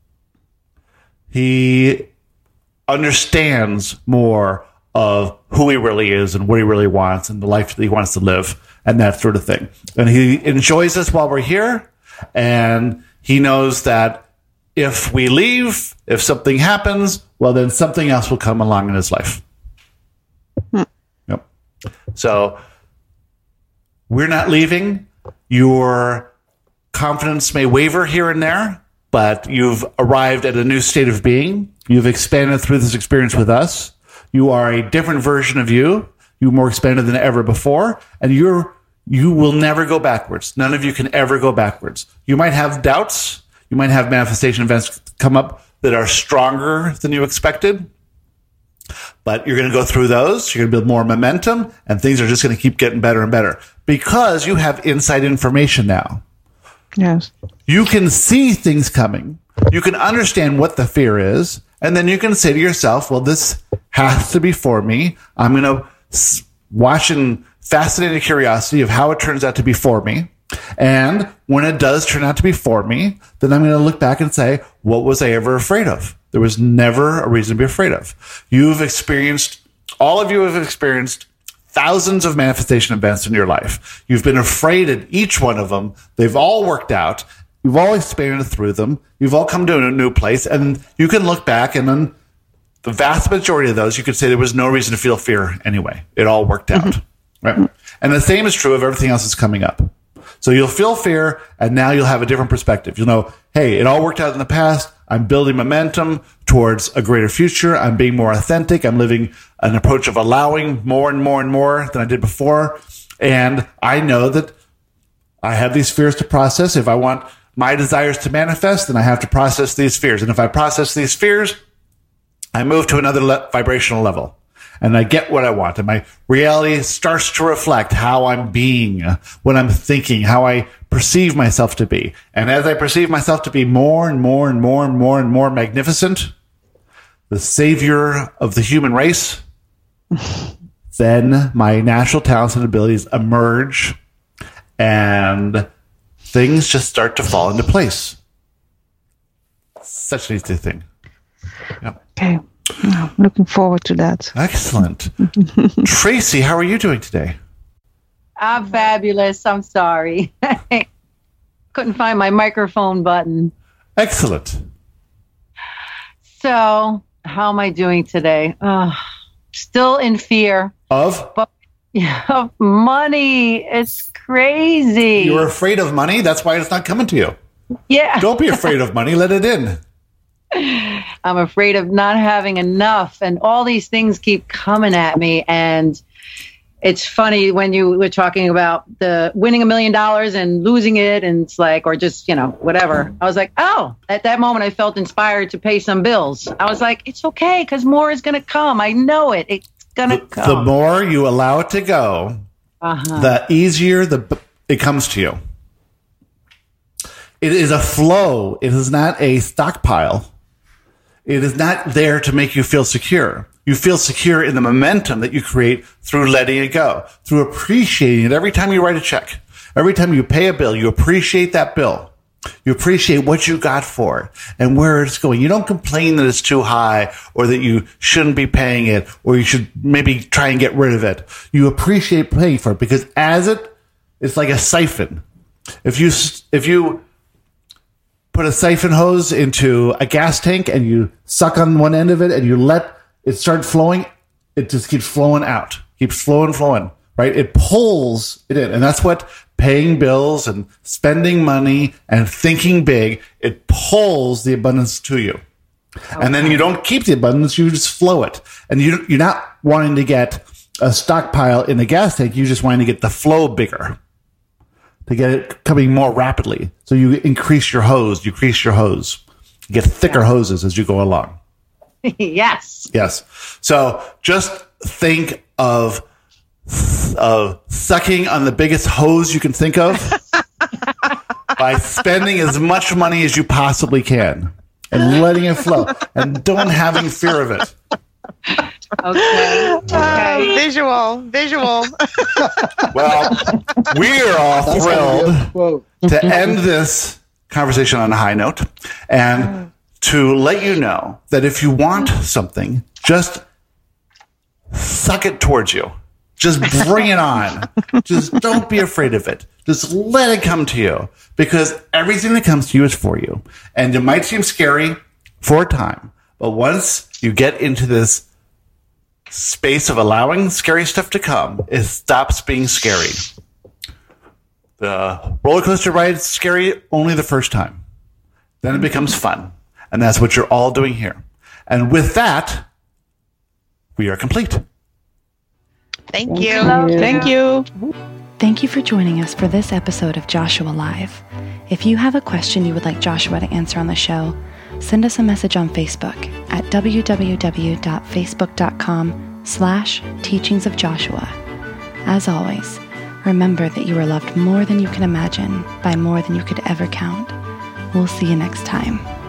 He understands more of who he really is and what he really wants and the life that he wants to live and that sort of thing. And he enjoys us while we're here. And he knows that if we leave, if something happens, well, then something else will come along in his life. Hmm. Yep. So we're not leaving. Your confidence may waver here and there, but you've arrived at a new state of being. You've expanded through this experience with us. You are a different version of you. You're more expanded than ever before, and you're you will never go backwards. None of you can ever go backwards. You might have doubts. You might have manifestation events come up that are stronger than you expected, but you're going to go through those. You're going to build more momentum, and things are just going to keep getting better and better because you have inside information now. Yes. You can see things coming. You can understand what the fear is, and then you can say to yourself, well, this has to be for me. I'm going to s- watch in fascinated curiosity of how it turns out to be for me. And when it does turn out to be for me, then I'm going to look back and say, what was I ever afraid of? There was never a reason to be afraid of. You've experienced, all of you have experienced thousands of manifestation events in your life. You've been afraid at each one of them. They've all worked out. You've all expanded through them. You've all come to a new place. And you can look back and then the vast majority of those, you could say there was no reason to feel fear anyway. It all worked out. Right? And the same is true of everything else that's coming up. So you'll feel fear, and now you'll have a different perspective. You'll know, hey, it all worked out in the past. I'm building momentum towards a greater future. I'm being more authentic. I'm living an approach of allowing more and more and more than I did before. And I know that I have these fears to process. If I want my desires to manifest, then I have to process these fears. And if I process these fears, I move to another le- vibrational level. And I get what I want. And my reality starts to reflect how I'm being, what I'm thinking, how I perceive myself to be. And as I perceive myself to be more and more and more and more and more magnificent, the savior of the human race, then my natural talents and abilities emerge and things just start to fall into place. Such an easy thing. Yep. Okay. I'm looking forward to that. Excellent. Tracy, how are you doing today? I'm fabulous. I'm sorry. Couldn't find my microphone button. Excellent. So, how am I doing today? Uh, still in fear. Of? But, yeah, of money. It's crazy. You're afraid of money? That's why it's not coming to you. Yeah. Don't be afraid of money. Let it in. I'm afraid of not having enough, and all these things keep coming at me. And it's funny when you were talking about the winning a million dollars and losing it, and it's like, or just, you know, whatever. I was like, oh, at that moment, I felt inspired to pay some bills. I was like, it's okay, because more is going to come. I know it. It's going to come. The more you allow it to go, uh-huh. the easier the it comes to you. It is a flow. It is not a stockpile. It is not there to make you feel secure. You feel secure in the momentum that you create through letting it go, through appreciating it. Every time you write a check, every time you pay a bill, you appreciate that bill. You appreciate what you got for it and where it's going. You don't complain that it's too high or that you shouldn't be paying it or you should maybe try and get rid of it. You appreciate paying for it because as it, it's like a siphon. If you, if you, put a siphon hose into a gas tank and you suck on one end of it and you let it start flowing, it just keeps flowing out, keeps flowing, flowing, right? It pulls it in. And that's what paying bills and spending money and thinking big, it pulls the abundance to you. Okay. And then you don't keep the abundance, you just flow it. And you, you're not wanting to get a stockpile in the gas tank, you're just wanting to get the flow bigger. To get it coming more rapidly. So you increase your hose, you increase your hose. You get thicker yeah. hoses as you go along. Yes. Yes. So just think of, of sucking on the biggest hose you can think of by spending as much money as you possibly can and letting it flow and don't having fear of it. Okay. Okay. Uh, visual, visual. Well, we are all thrilled to end this conversation on a high note and to let you know that if you want something, just suck it towards you. Just bring it on. Just don't be afraid of it. Just let it come to you because everything that comes to you is for you. And it might seem scary for a time, but once you get into this space of allowing scary stuff to come, it stops being scary. The roller coaster ride is scary only the first time. Then it becomes fun. And that's what you're all doing here. And with that, we are complete. Thank you. Thank you. Thank you for joining us for this episode of Joshua Live. If you have a question you would like Joshua to answer on the show, send us a message on Facebook at www.facebook.com slash teachings of Joshua. As always, remember that you are loved more than you can imagine by more than you could ever count. We'll see you next time.